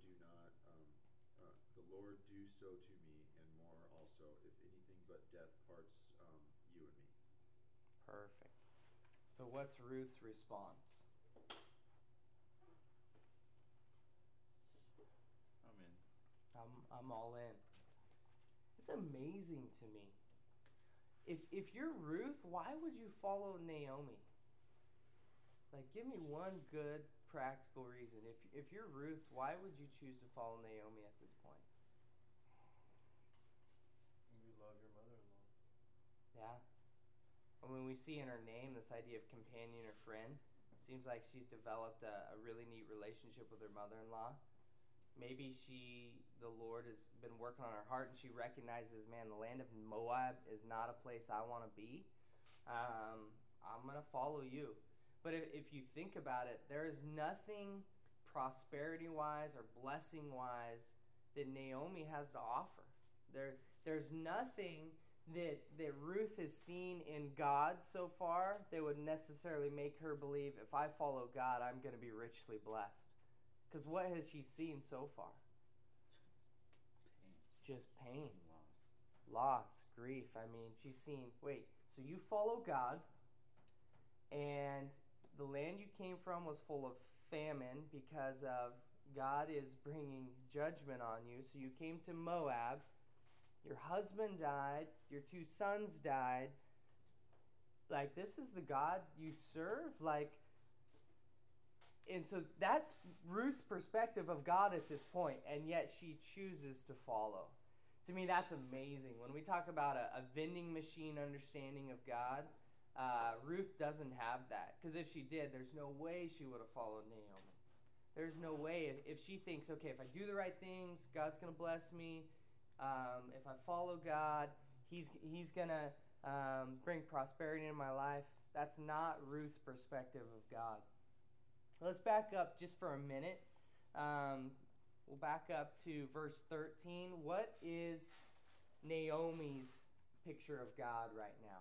do so to me, and more also, if anything but death parts you and me. Perfect. So what's Ruth's response? I'm in. I'm all in. It's amazing to me. If you're Ruth, why would you follow Naomi? Like, give me one good practical reason. If you're Ruth, why would you choose to follow Naomi at this point? You love your mother-in-law. Yeah. And when we see in her name this idea of companion or friend, seems like she's developed a really neat relationship with her mother-in-law. Maybe the Lord has been working on her heart and she recognizes, man, the land of Moab is not a place I want to be. I'm going to follow you. But if you think about it, there is nothing prosperity-wise or blessing-wise that Naomi has to offer. There's nothing that Ruth has seen in God so far that would necessarily make her believe, if I follow God, I'm going to be richly blessed. Because what has she seen so far? Just pain. Loss, grief. I mean, she's seen, so you follow God, and the land you came from was full of famine because of God is bringing judgment on you. So you came to Moab. Your husband died. Your two sons died. Like, this is the God you serve? And so that's Ruth's perspective of God at this point, and yet she chooses to follow. To me, that's amazing. When we talk about a vending machine understanding of God, Ruth doesn't have that. Because if she did, there's no way she would have followed Naomi. There's no way. If she thinks, okay, if I do the right things, God's going to bless me. If I follow God, He's going to bring prosperity in my life. That's not Ruth's perspective of God. Let's back up just for a minute. We'll back up to verse 13. What is Naomi's picture of God right now?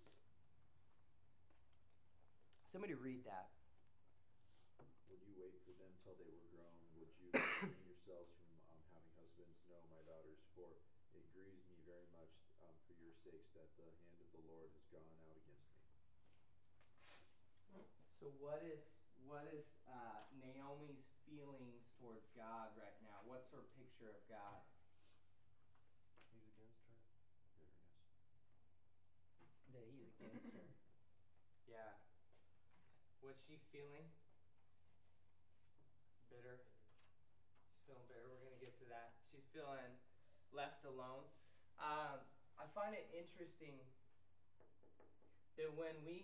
Somebody read that. Would you wait for them till they were grown? Would you refrain yourselves from having husbands? No, my daughters, for it grieves me very much for your sakes that the hand of the Lord has gone out against me. So what is Naomi's feelings towards God right now? What's her picture of God? He's against her. Bitterness. That he's against her. Yeah. What's she feeling? Bitter. She's feeling bitter. We're going to get to that. She's feeling left alone. I find it interesting that when we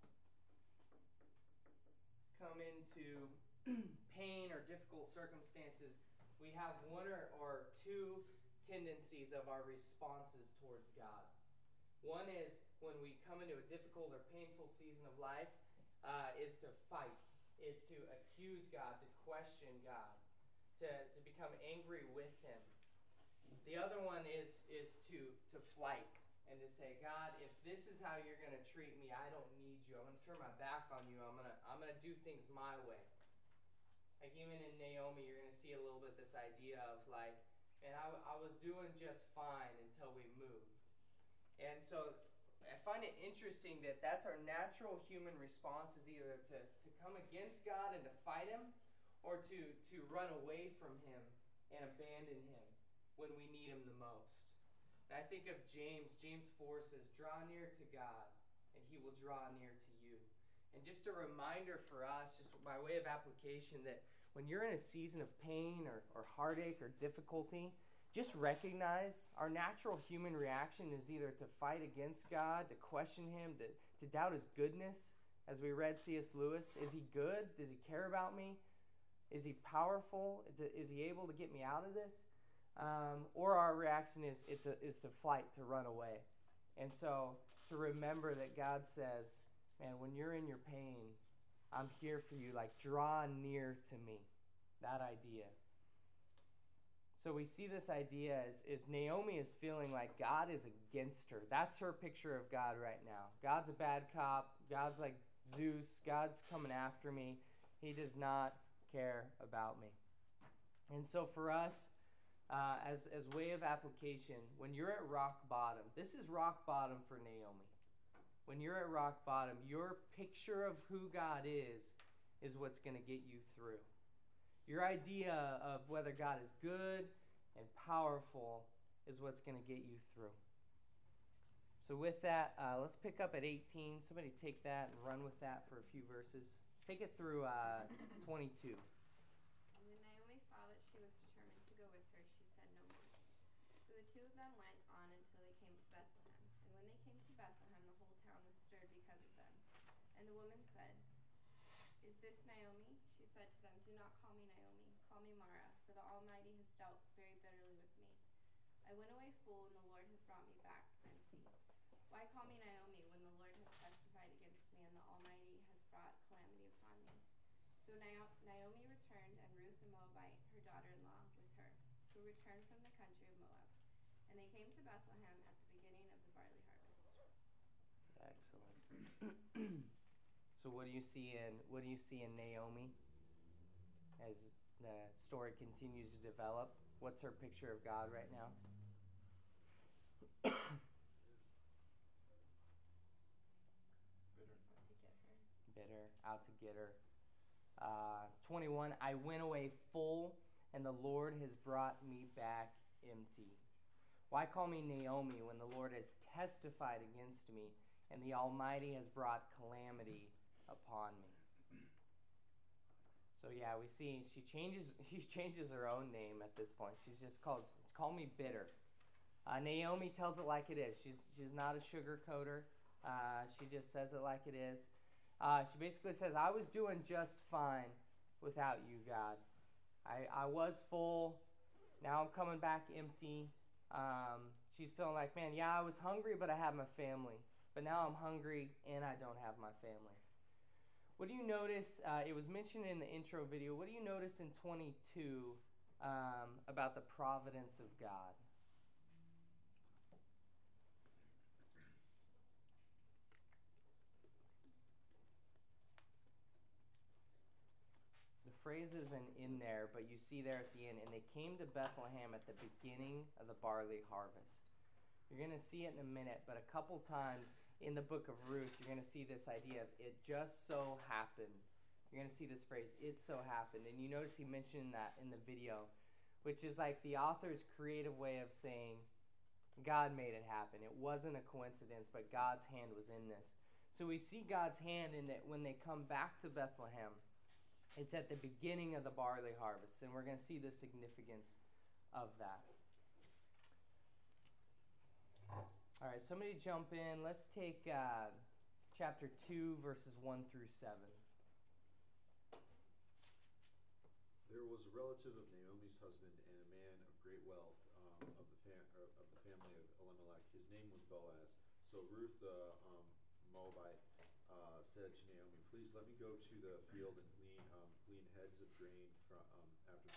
come into pain or difficult circumstances, we have one or two tendencies of our responses towards God. One is when we come into a difficult or painful season of life, is to fight, is to accuse God, to question God, to become angry with Him. The other one is to flight and to say, God, if this is how you're going to treat me, I don't need you. I'm going to turn my back on you. I'm going to do things my way. Like even in Naomi, you're going to see a little bit this idea of like, and I was doing just fine until we moved. And so I find it interesting that that's our natural human response, is either to come against God and to fight Him, or to run away from Him and abandon Him when we need Him the most. And I think of James 4 says, draw near to God, and He will draw near to you. And just a reminder for us, just by way of application, that when you're in a season of pain or heartache or difficulty, just recognize our natural human reaction is either to fight against God, to question Him, to doubt His goodness. As we read C.S. Lewis, is He good? Does He care about me? Is He powerful? Is He able to get me out of this? Or our reaction is to flight, to run away. And so to remember that God says, man, when you're in your pain, I'm here for you. Like, draw near to me. That idea. So we see this idea as Naomi is feeling like God is against her. That's her picture of God right now. God's a bad cop. God's like Zeus. God's coming after me. He does not care about me. And so for us, as way of application, when you're at rock bottom, this is rock bottom for Naomi. When you're at rock bottom, your picture of who God is what's going to get you through. Your idea of whether God is good and powerful is what's going to get you through. So with that, let's pick up at 18. Somebody take that and run with that for a few verses. Take it through 22. And when Naomi saw that she was determined to go with her, she said no more. So the two of them went on until they came to Bethlehem. And when they came to Bethlehem, the whole town was stirred because of them. And the woman said, "Is this Naomi?" She said to them, "Do not call me Naomi. Call me Mara, for the Almighty has dealt very bitterly with me. I went away full, and the Lord has brought me back empty. Why call me Naomi when the Lord has testified against me, and the Almighty has brought calamity upon me?" So Naomi returned, and Ruth the Moabite, her daughter-in-law, with her, who returned from the country of Moab. And they came to Bethlehem at the beginning of the barley harvest. Excellent. So what do you see in Naomi as the story continues to develop? What's her picture of God right now? Bitter, out to get her. 21, I went away full, and the Lord has brought me back empty. Why call me Naomi when the Lord has testified against me, and the Almighty has brought calamity upon me? So yeah, we see she changes her own name at this point. She's just call me bitter. Naomi tells it like it is. She's not a sugarcoater. She just says it like it is. She basically says, I was doing just fine without you, God. I was full. Now I'm coming back empty. She's feeling like, man, yeah, I was hungry, but I have my family. But now I'm hungry and I don't have my family. What do you notice? It was mentioned in the intro video. What do you notice in 22 about the providence of God? The phrase isn't in there, but you see there at the end, and they came to Bethlehem at the beginning of the barley harvest. You're going to see it in a minute, but a couple times in the book of Ruth, you're going to see this idea of it just so happened. You're going to see this phrase, it so happened. And you notice he mentioned that in the video, which is like the author's creative way of saying God made it happen. It wasn't a coincidence, but God's hand was in this. So we see God's hand in that when they come back to Bethlehem, it's at the beginning of the barley harvest, and we're going to see the significance of that. All right, somebody jump in. Let's take chapter 2, verses 1 through 7. There was a relative of Naomi's husband and a man of great wealth of the family of Elimelech. His name was Boaz. So Ruth the Moabite said to Naomi, "Please let me go to the field and glean heads of grain from after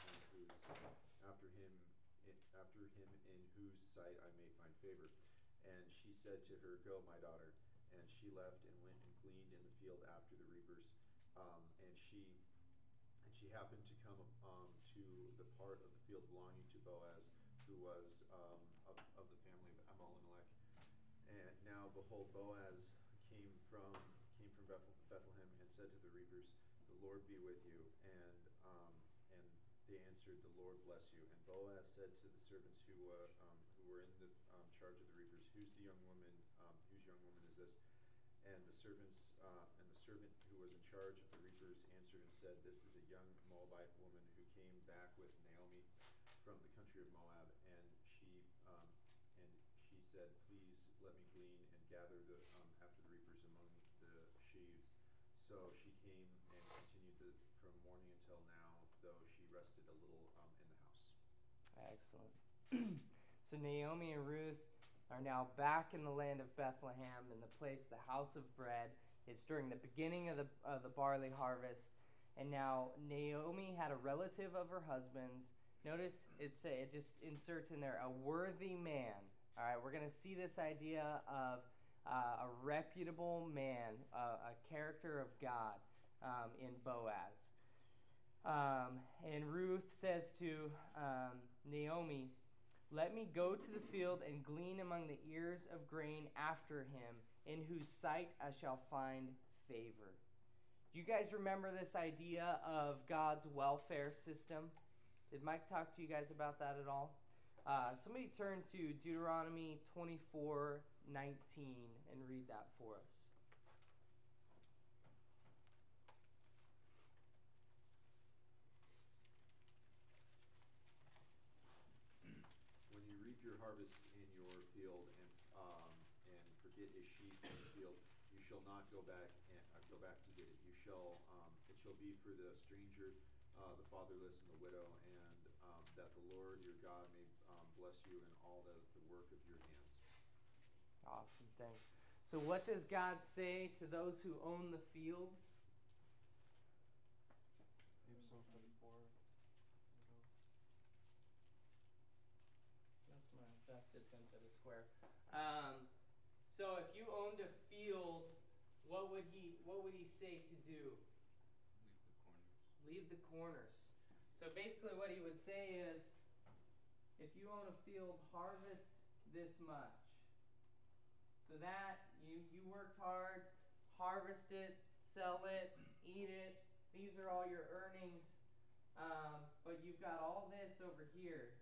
him in whose sight I may find favor." And she said to her, "Go, my daughter." And she left and went and gleaned in the field after the reapers. And she happened to come to the part of the field belonging to Boaz, who was of the family of Elimelech. And now behold, Boaz came from Bethlehem and said to the reapers, "The Lord be with you." And they answered, "The Lord bless you." And Boaz said to the servants who were in the charge of the reapers, "Whose young woman is this?" And the servant who was in charge of the reapers answered and said, "This is a young Moabite woman who came back with Naomi from the country of Moab." And she said, "Please let me glean and gather after the reapers among the sheaves." So she came and continued from morning until now, though she rested a little in the house. Excellent. So Naomi and Ruth are now back in the land of Bethlehem, in the place, the house of bread. It's during the beginning of the barley harvest. And now Naomi had a relative of her husband's. Notice it just inserts in there a worthy man. All right, we're going to see this idea of a reputable man, a character of God in Boaz. And Ruth says to Naomi, "Let me go to the field and glean among the ears of grain after him, in whose sight I shall find favor." Do you guys remember this idea of God's welfare system? Did Mike talk to you guys about that at all? Somebody turn to Deuteronomy 24:19 and read that for us. When you reap your harvest in your field and forget a sheaf in the field, you shall not go back to get it. You shall it shall be for the stranger, the fatherless, and the widow, and that the Lord your God may bless you in all the work of your hands. Awesome, thanks. So what does God say to those who own the fields? Leave some for the poor. That's my best attempt at a square. So if you owned a field, what would he say to do? Leave the corners. So basically what he would say is, if you own a field, harvest this much. So that you worked hard, harvest it, sell it, eat it. These are all your earnings. But you've got all this over here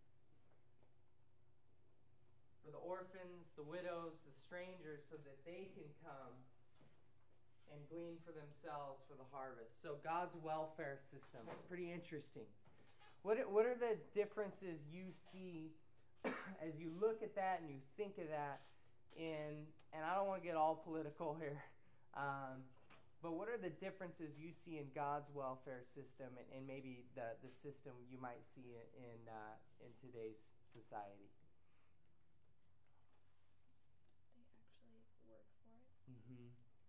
for the orphans, the widows, the strangers, so that they can come and glean for themselves for the harvest. So God's welfare system, pretty interesting. What are the differences you see as you look at that and you think of that and I don't want to get all political here, but what are the differences you see in God's welfare system and maybe the system you might see in today's society? They actually work for it. Mm-hmm.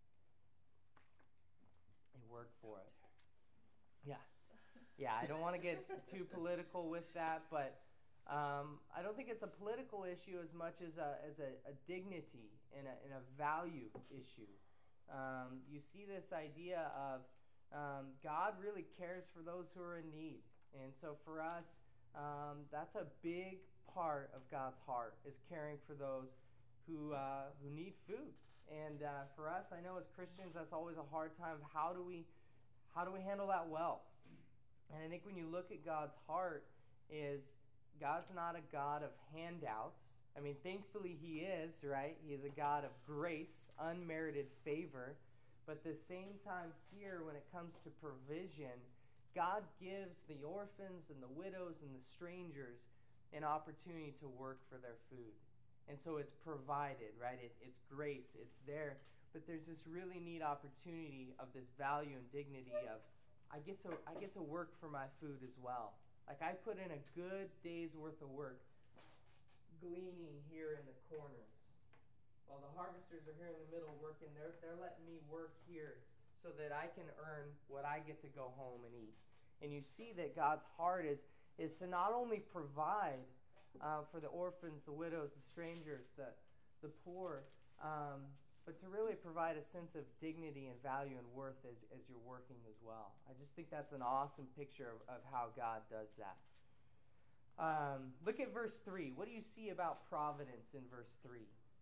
They work for it. Yeah. Yeah, I don't want to get too political with that, but I don't think it's a political issue as much as a dignity and a value issue. You see this idea of God really cares for those who are in need. And so for us, that's a big part of God's heart, is caring for those who need food And for us, I know as Christians, that's always a hard time. How do we handle that well? And I think when you look at God's heart, is God's not a God of handouts. I mean, thankfully he is, right? He is a God of grace, unmerited favor. But at the same time here, when it comes to provision, God gives the orphans and the widows and the strangers an opportunity to work for their food. And so it's provided, right? It's grace, it's there. But there's this really neat opportunity of this value and dignity of, I get to work for my food as well. Like I put in a good day's worth of work gleaning here in the corners. While the harvesters are here in the middle working, they're letting me work here so that I can earn what I get to go home and eat. And you see that God's heart is to not only provide for the orphans, the widows, the strangers, the poor, but to really provide a sense of dignity and value and worth as you're working as well. I just think that's an awesome picture of how God does that. Look at verse 3. What do you see about providence in verse 3?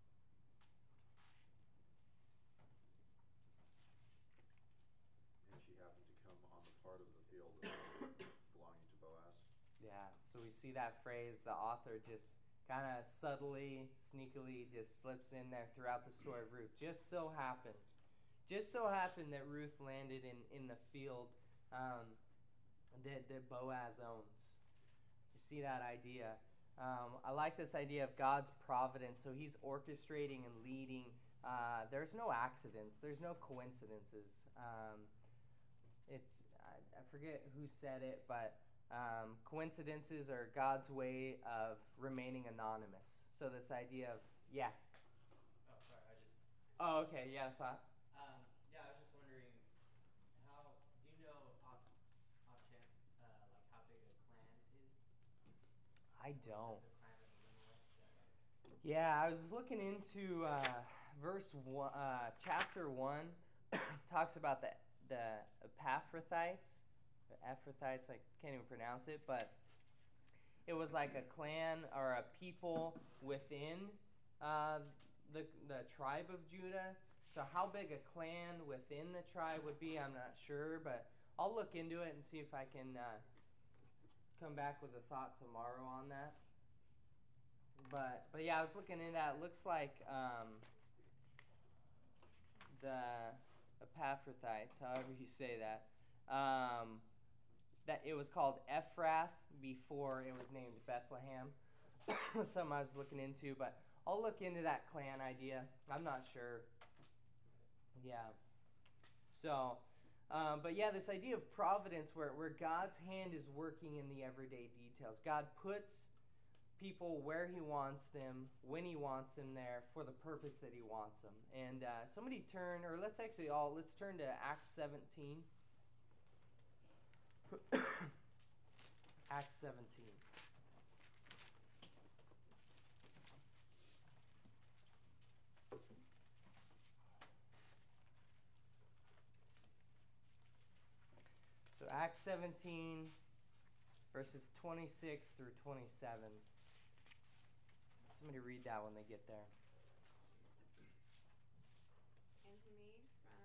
And she happened to come on the part of the field belonging to Boaz. Yeah, so we see that phrase, the author just kind of subtly, sneakily just slips in there throughout the story of Ruth. Just so happened that Ruth landed in the field that Boaz owns. You see that idea. I like this idea of God's providence. So he's orchestrating and leading. There's no accidents. There's no coincidences. I forget who said it, but coincidences are God's way of remaining anonymous. So this idea of, yeah. Oh, sorry, Oh, okay, yeah, I thought. Yeah, I was just wondering, do you know off chance, like how big a clan is? I don't. The clan of Elimelech? Yeah, I was looking into verse 1, chapter 1, talks about the Ephrathites. Ephrathites, I can't even pronounce it, but it was like a clan or a people within the tribe of Judah. So how big a clan within the tribe would be, I'm not sure, but I'll look into it and see if I can come back with a thought tomorrow on that. But yeah, I was looking into that. It looks like the Epaphrodites, however you say that, that it was called Ephrath before it was named Bethlehem. Something I was looking into, but I'll look into that clan idea. I'm not sure. Yeah. So, but yeah, this idea of providence where God's hand is working in the everyday details. God puts people where he wants them, when he wants them there, for the purpose that he wants them. And let's turn to Acts 17. Acts 17. So Acts 17, verses 26 through 27. Somebody read that when they get there. And he made from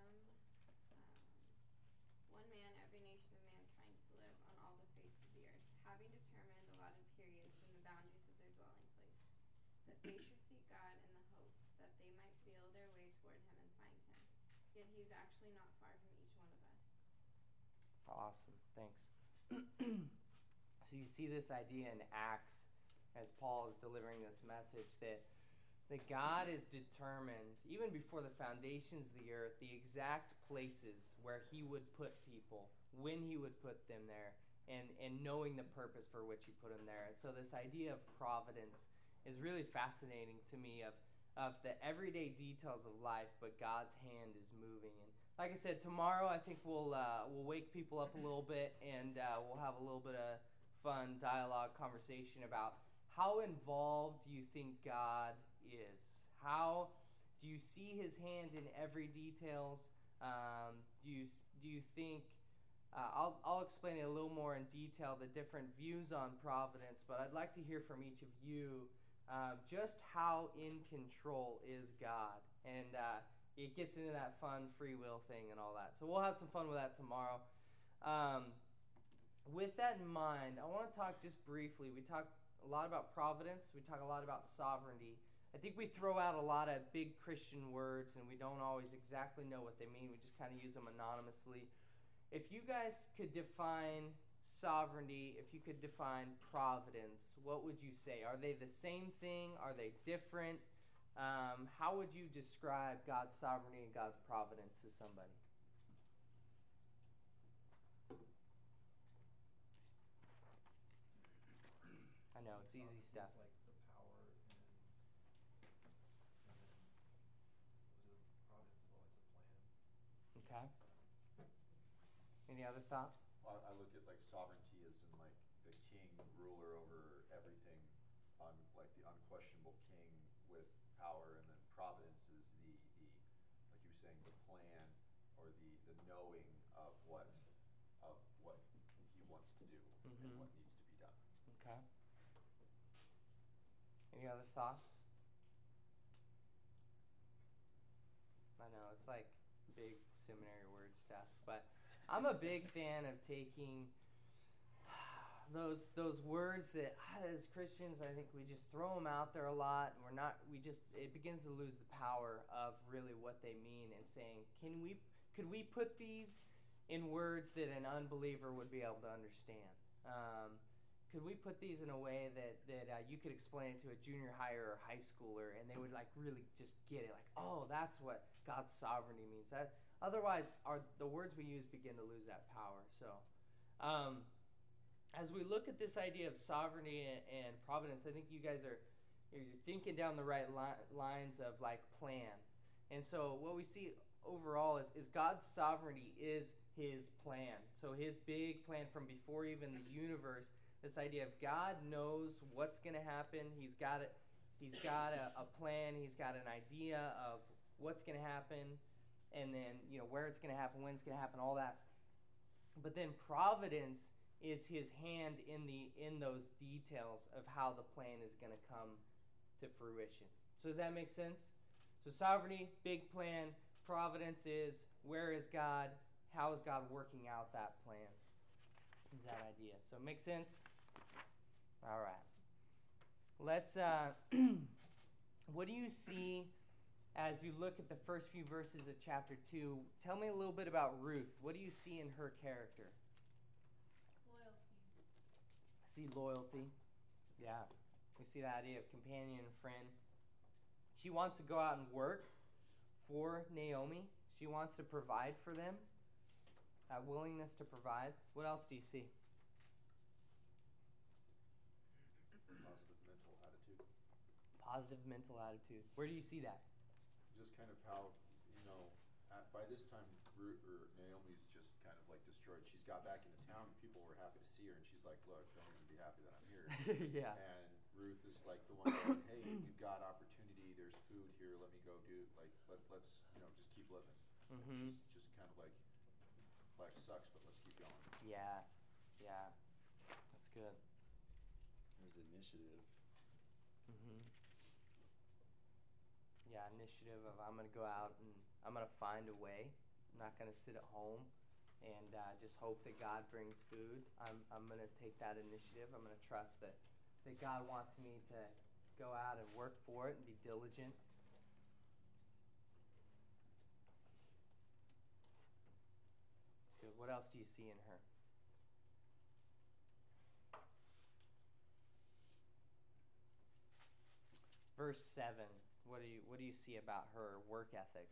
one man every nation of mankind to live on all the face of the earth, having determined allotted periods and the boundaries of their dwelling place, that they should seek God in the hope that they might feel their way toward him and find him. Yet he is actually not far from each one of us. Awesome, thanks. So you see this idea in Acts as Paul is delivering this message that God is determined, even before the foundations of the earth, the exact places where he would put people, when he would put them there, and knowing the purpose for which he put them there. And so this idea of providence is really fascinating to me, of the everyday details of life, but God's hand is moving. And like I said, tomorrow I think we'll wake people up a little bit, and we'll have a little bit of fun dialogue, conversation about how involved do you think God is? How do you see his hand in every details? Do you think? I'll explain it a little more in detail, the different views on providence, but I'd like to hear from each of you just how in control is God, and it gets into that fun free will thing and all that. So we'll have some fun with that tomorrow. With that in mind, I want to talk just briefly. We talk a lot about providence. We talk a lot about sovereignty. I think we throw out a lot of big Christian words, and we don't always exactly know what they mean. We just kind of use them anonymously. If you guys could define sovereignty, if you could define providence, what would you say? Are they the same thing? Are they different? How would you describe God's sovereignty and God's providence to somebody? I know, it's easy stuff. It's like the power and then was it providence about like the plan? Okay. Any other thoughts? Well, I look at like sovereignty as in like the king, ruler over everything, like the unquestionable king with power, and then providence is the like you were saying, the plan or the knowing of what he wants to do and what needs to be done. Okay. Any other thoughts? I know, it's like big seminary word stuff, but I'm a big fan of taking those words that as Christians, I think we just throw them out there a lot. It begins to lose the power of really what they mean, and saying, could we put these in words that an unbeliever would be able to understand? Could we put these in a way that you could explain it to a junior high or high schooler, and they would like really just get it, like, oh, that's what God's sovereignty means. Otherwise, the words we use begin to lose that power. So, as we look at this idea of sovereignty and providence, I think you guys you're thinking down the right lines of like plan. And so what we see overall is God's sovereignty is his plan. So his big plan from before even the universe, this idea of God knows what's going to happen. He's got a plan. He's got an idea of what's going to happen, and then where it's going to happen, when it's going to happen, all that. But then providence is his hand in those details of how the plan is going to come to fruition. So does that make sense? So sovereignty, big plan. Providence is, where is God? How is God working out that plan? Is that idea. So make sense? All right. Let's, what do you see as you look at the first few verses of chapter 2? Tell me a little bit about Ruth. What do you see in her character? Loyalty. I see loyalty. Yeah. We see the idea of companion and friend. She wants to go out and work for Naomi. She wants to provide for them. That willingness to provide. What else do you see? Positive mental attitude. Positive mental attitude. Where do you see that? Just kind of how, by this time, Naomi's just kind of like destroyed. She's got back into town, and people were happy to see her, and she's like, look, I'm going to be happy that I'm here. Yeah. And Ruth is like the one going, hey, you've got opportunity, there's food here, let me go do, like, let's, just keep living. Mm-hmm. Just kind of like, life sucks, but let's keep going. Yeah. Yeah. That's good. There's initiative. Mm-hmm. Yeah, initiative of I'm going to go out and I'm going to find a way. I'm not going to sit at home and just hope that God brings food. I'm going to take that initiative. I'm going to trust that God wants me to go out and work for it and be diligent. Good. What else do you see in her? Verse 7. What do you see about her work ethic?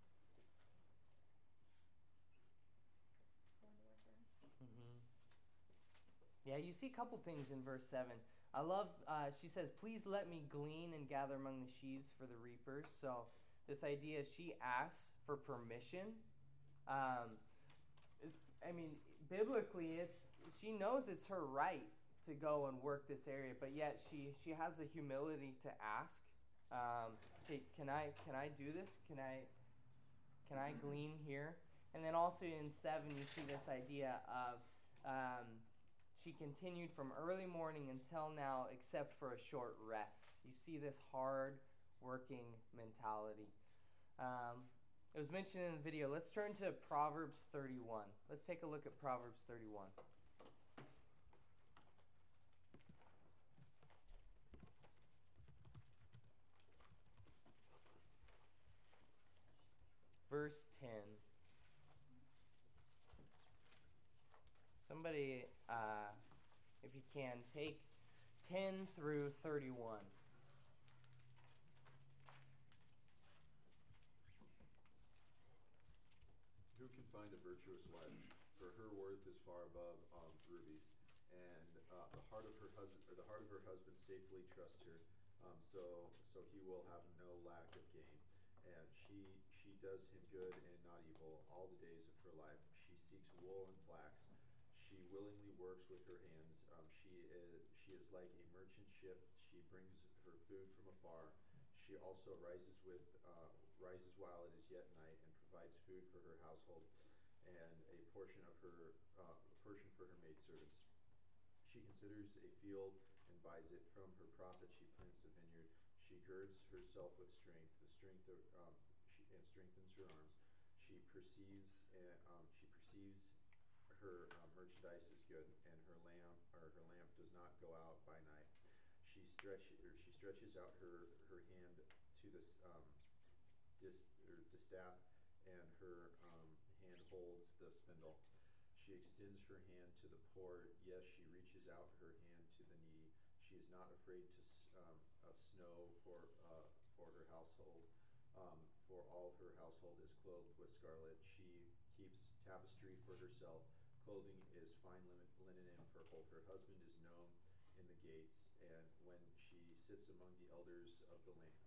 Mm-hmm. Yeah, you see a couple things in verse 7. I love, she says, please let me glean and gather among the sheaves for the reapers. So this idea, she asks for permission. Biblically, she knows it's her right to go and work this area, but yet she has the humility to ask, hey, can I do this? Can I glean here? And then also in 7, you see this idea of she continued from early morning until now, except for a short rest. You see this hard working mentality. It was mentioned in the video. Let's turn to Proverbs 31. Let's take a look at Proverbs 31. Verse 10. Somebody, if you can, take 10 through 31. Who can find a virtuous wife? For her worth is far above rubies, and the heart of her husband, or the heart of her husband, safely trusts her. So he will have no lack of gain. And she does him good and not evil all the days of her life. She seeks wool and flax. She willingly works with her hands. She is like a merchant ship. She brings her food from afar. She also rises while it is yet night, and provides food for her household and a portion for her maidservants. She considers a field and buys it. From her profit she plants a vineyard. She girds herself with strength, and strengthens her arms. She perceives her merchandise is good, and her lamp does not go out by night. She stretches out her hand to the distaff, and her hand holds the spindle. She extends her hand to the poor. Yes, she reaches out her hand to the needy. She is not afraid of snow for her household. For all her household is clothed with scarlet. She keeps tapestry for herself. Clothing is fine linen for her husband is known in the gates. And when he sits among the elders of the land,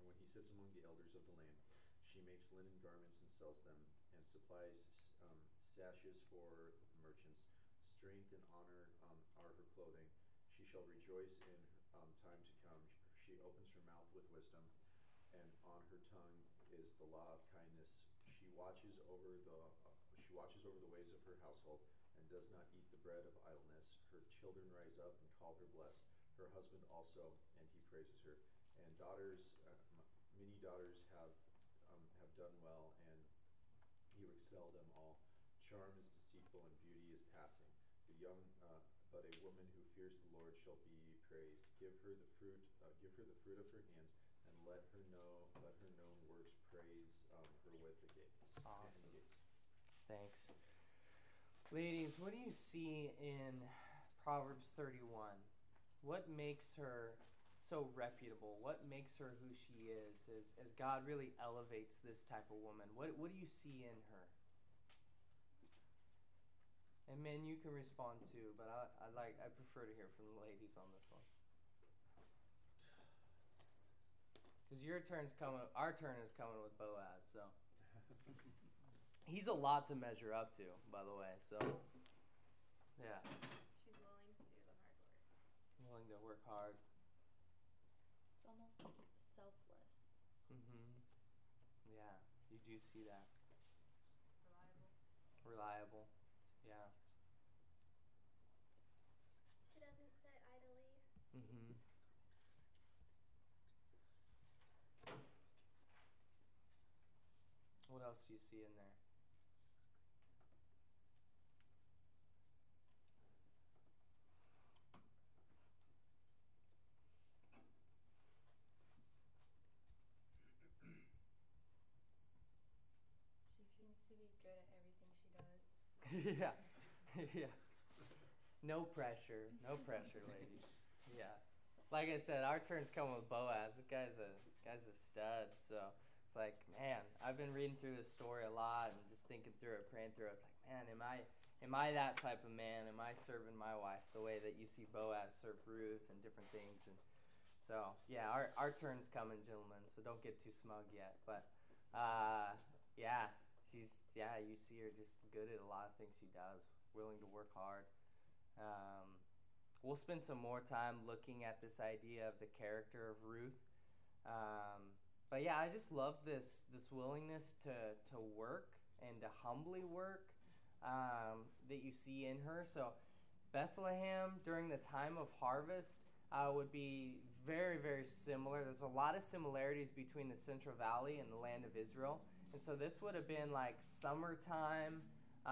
she makes linen garments and sells them, and supplies sashes for the merchants. Strength and honor are her clothing. She shall rejoice in time to come. She opens her mouth with wisdom, and on her tongue is the law of kindness. She watches over the ways of her household, and does not eat the bread of idleness. Her children rise up and call her blessed. Her husband also, and he praises her. And many daughters have done well, and you excel them all. Charm is deceitful, and beauty is passing. But a woman who fears the Lord shall be praised. Give her the fruit of her hands, and let her known works praise her with the gates. Awesome. Thanks. Ladies, what do you see in Proverbs 31? What makes her so reputable? What makes her who she is as God really elevates this type of woman? What do you see in her? And men, you can respond too, but I prefer to hear from the ladies on this one. Because our turn is coming with Boaz, so. He's a lot to measure up to, by the way, so. Yeah. She's willing to do the hard work. Willing to work hard. It's almost like selfless. Yeah, you do see that. Reliable. Yeah. She doesn't sit idly. What else do you see in there? She seems to be good at everything she does. Yeah. Yeah. No pressure, ladies. Yeah. Like I said, our turn's coming with Boaz. This guy's a stud. So it's like, man, I've been reading through this story a lot and just thinking through it, praying through it. It's like, man, am I that type of man? Am I serving my wife the way that you see Boaz serve Ruth and different things? And so, yeah, our turn's coming, gentlemen. So don't get too smug yet. But you see her just good at a lot of things she does, willing to work hard. We'll spend some more time looking at this idea of the character of Ruth. But yeah, I just love this willingness to work and to humbly work that you see in her. So Bethlehem during the time of harvest would be very, very similar. There's a lot of similarities between the Central Valley and the land of Israel. And so this would have been like summertime,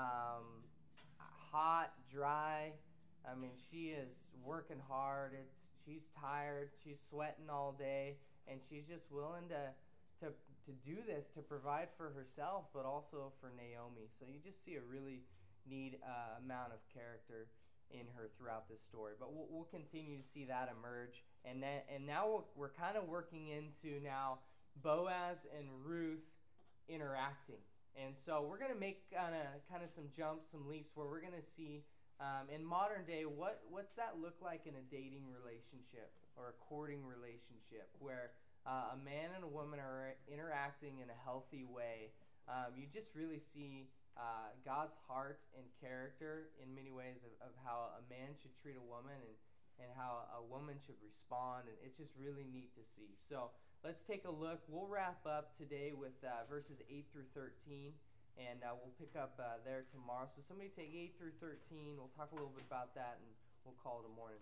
hot, dry. I mean, she is working hard. She's tired. She's sweating all day, and she's just willing to do this, to provide for herself, but also for Naomi. So you just see a really neat amount of character in her throughout this story. But we'll continue to see that emerge. And now we're kind of working into now Boaz and Ruth interacting. And so we're going to make kind of some jumps, some leaps, where we're going to see in modern day what's that look like in a dating relationship or a courting relationship, where a man and a woman are interacting in a healthy way. You just really see God's heart and character in many ways of how a man should treat a woman and how a woman should respond, and it's just really neat to see. So let's take a look. We'll wrap up today with verses 8 through 13, and we'll pick up there tomorrow. So somebody take 8 through 13. We'll talk a little bit about that, and we'll call it a morning.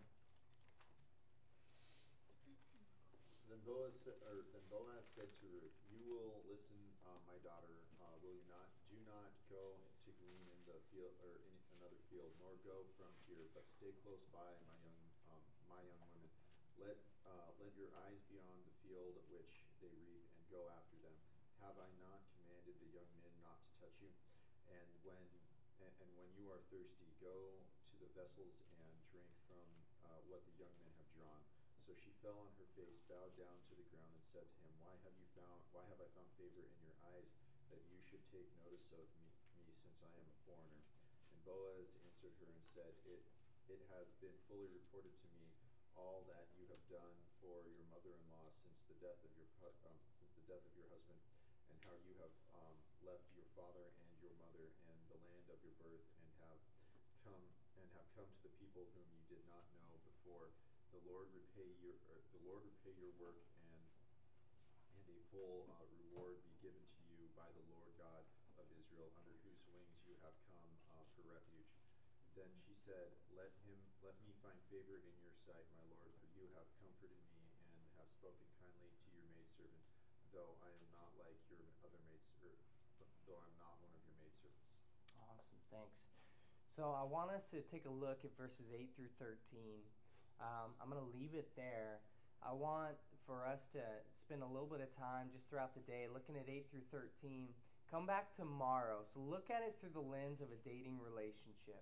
Then Boaz said to Ruth, "You will listen, my daughter, will you not? Do not go to glean in the field or in another field, nor go from here, but stay close by, my young women. Let your eyes be on the field which they reap, and go after them. Have I not commanded the young men not to touch you? And when you are thirsty, go to the vessels and drink from what the young men have drawn." So she fell on her face, bowed down to the ground, and said to him, Why have I found favor in your eyes, that you should take notice of me, since I am a foreigner? And Boaz answered her and said, It has been fully reported to me all that you have done for your mother-in-law since the death of your husband, and how you have left your father and your mother and the land of your birth, and have come to the people whom you did not know before. The Lord repay your work, and a full reward be given to you by the Lord God of Israel, under whose wings you have come for refuge. Then she said, Let me find favor in your sight, my Lord, for you have comforted me and have spoken kindly to your maidservant, though I am not like your other though I'm not one of your maidservants. Awesome, thanks. So I want us to take a look at verses 8 through 13. I'm going to leave it there. I want for us to spend a little bit of time just throughout the day looking at 8 through 13. Come back tomorrow. So look at it through the lens of a dating relationship.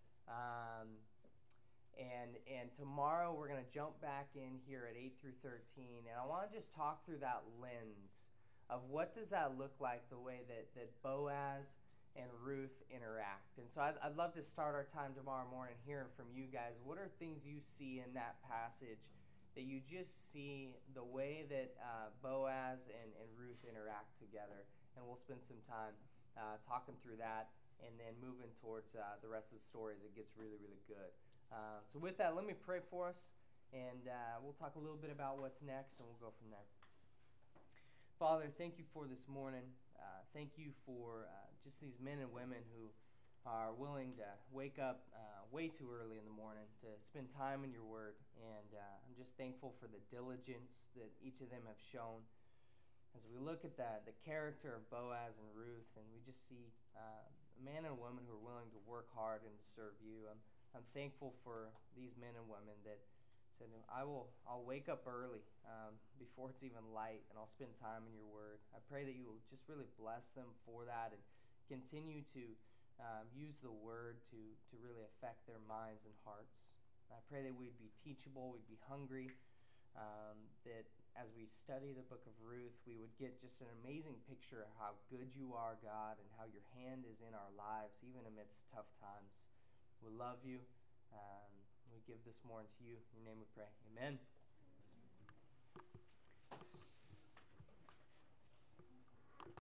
And tomorrow we're going to jump back in here at 8 through 13. And I want to just talk through that lens of what does that look like, the way that Boaz and Ruth interact. And so I'd love to start our time tomorrow morning hearing from you guys. What are things you see in that passage that you just see the way that Boaz and Ruth interact together? And we'll spend some time talking through that and then moving towards the rest of the story as it gets really, really good. So with that, let me pray for us, and we'll talk a little bit about what's next, and we'll go from there. Father, thank you for this morning. Thank you for just these men and women who are willing to wake up way too early in the morning to spend time in your word. And I'm just thankful for the diligence that each of them have shown. As we look at the character of Boaz and Ruth, and we just see a man and a woman who are willing to work hard and to serve you. I'm thankful for these men and women that said, I'll wake up early before it's even light, and I'll spend time in your word. I pray that you will just really bless them for that and continue to use the word to really affect their minds and hearts. I pray that we'd be teachable, we'd be hungry, that as we study the book of Ruth, we would get just an amazing picture of how good you are, God, and how your hand is in our lives, even amidst tough times. We love you. We give this morning to you. In your name we pray. Amen.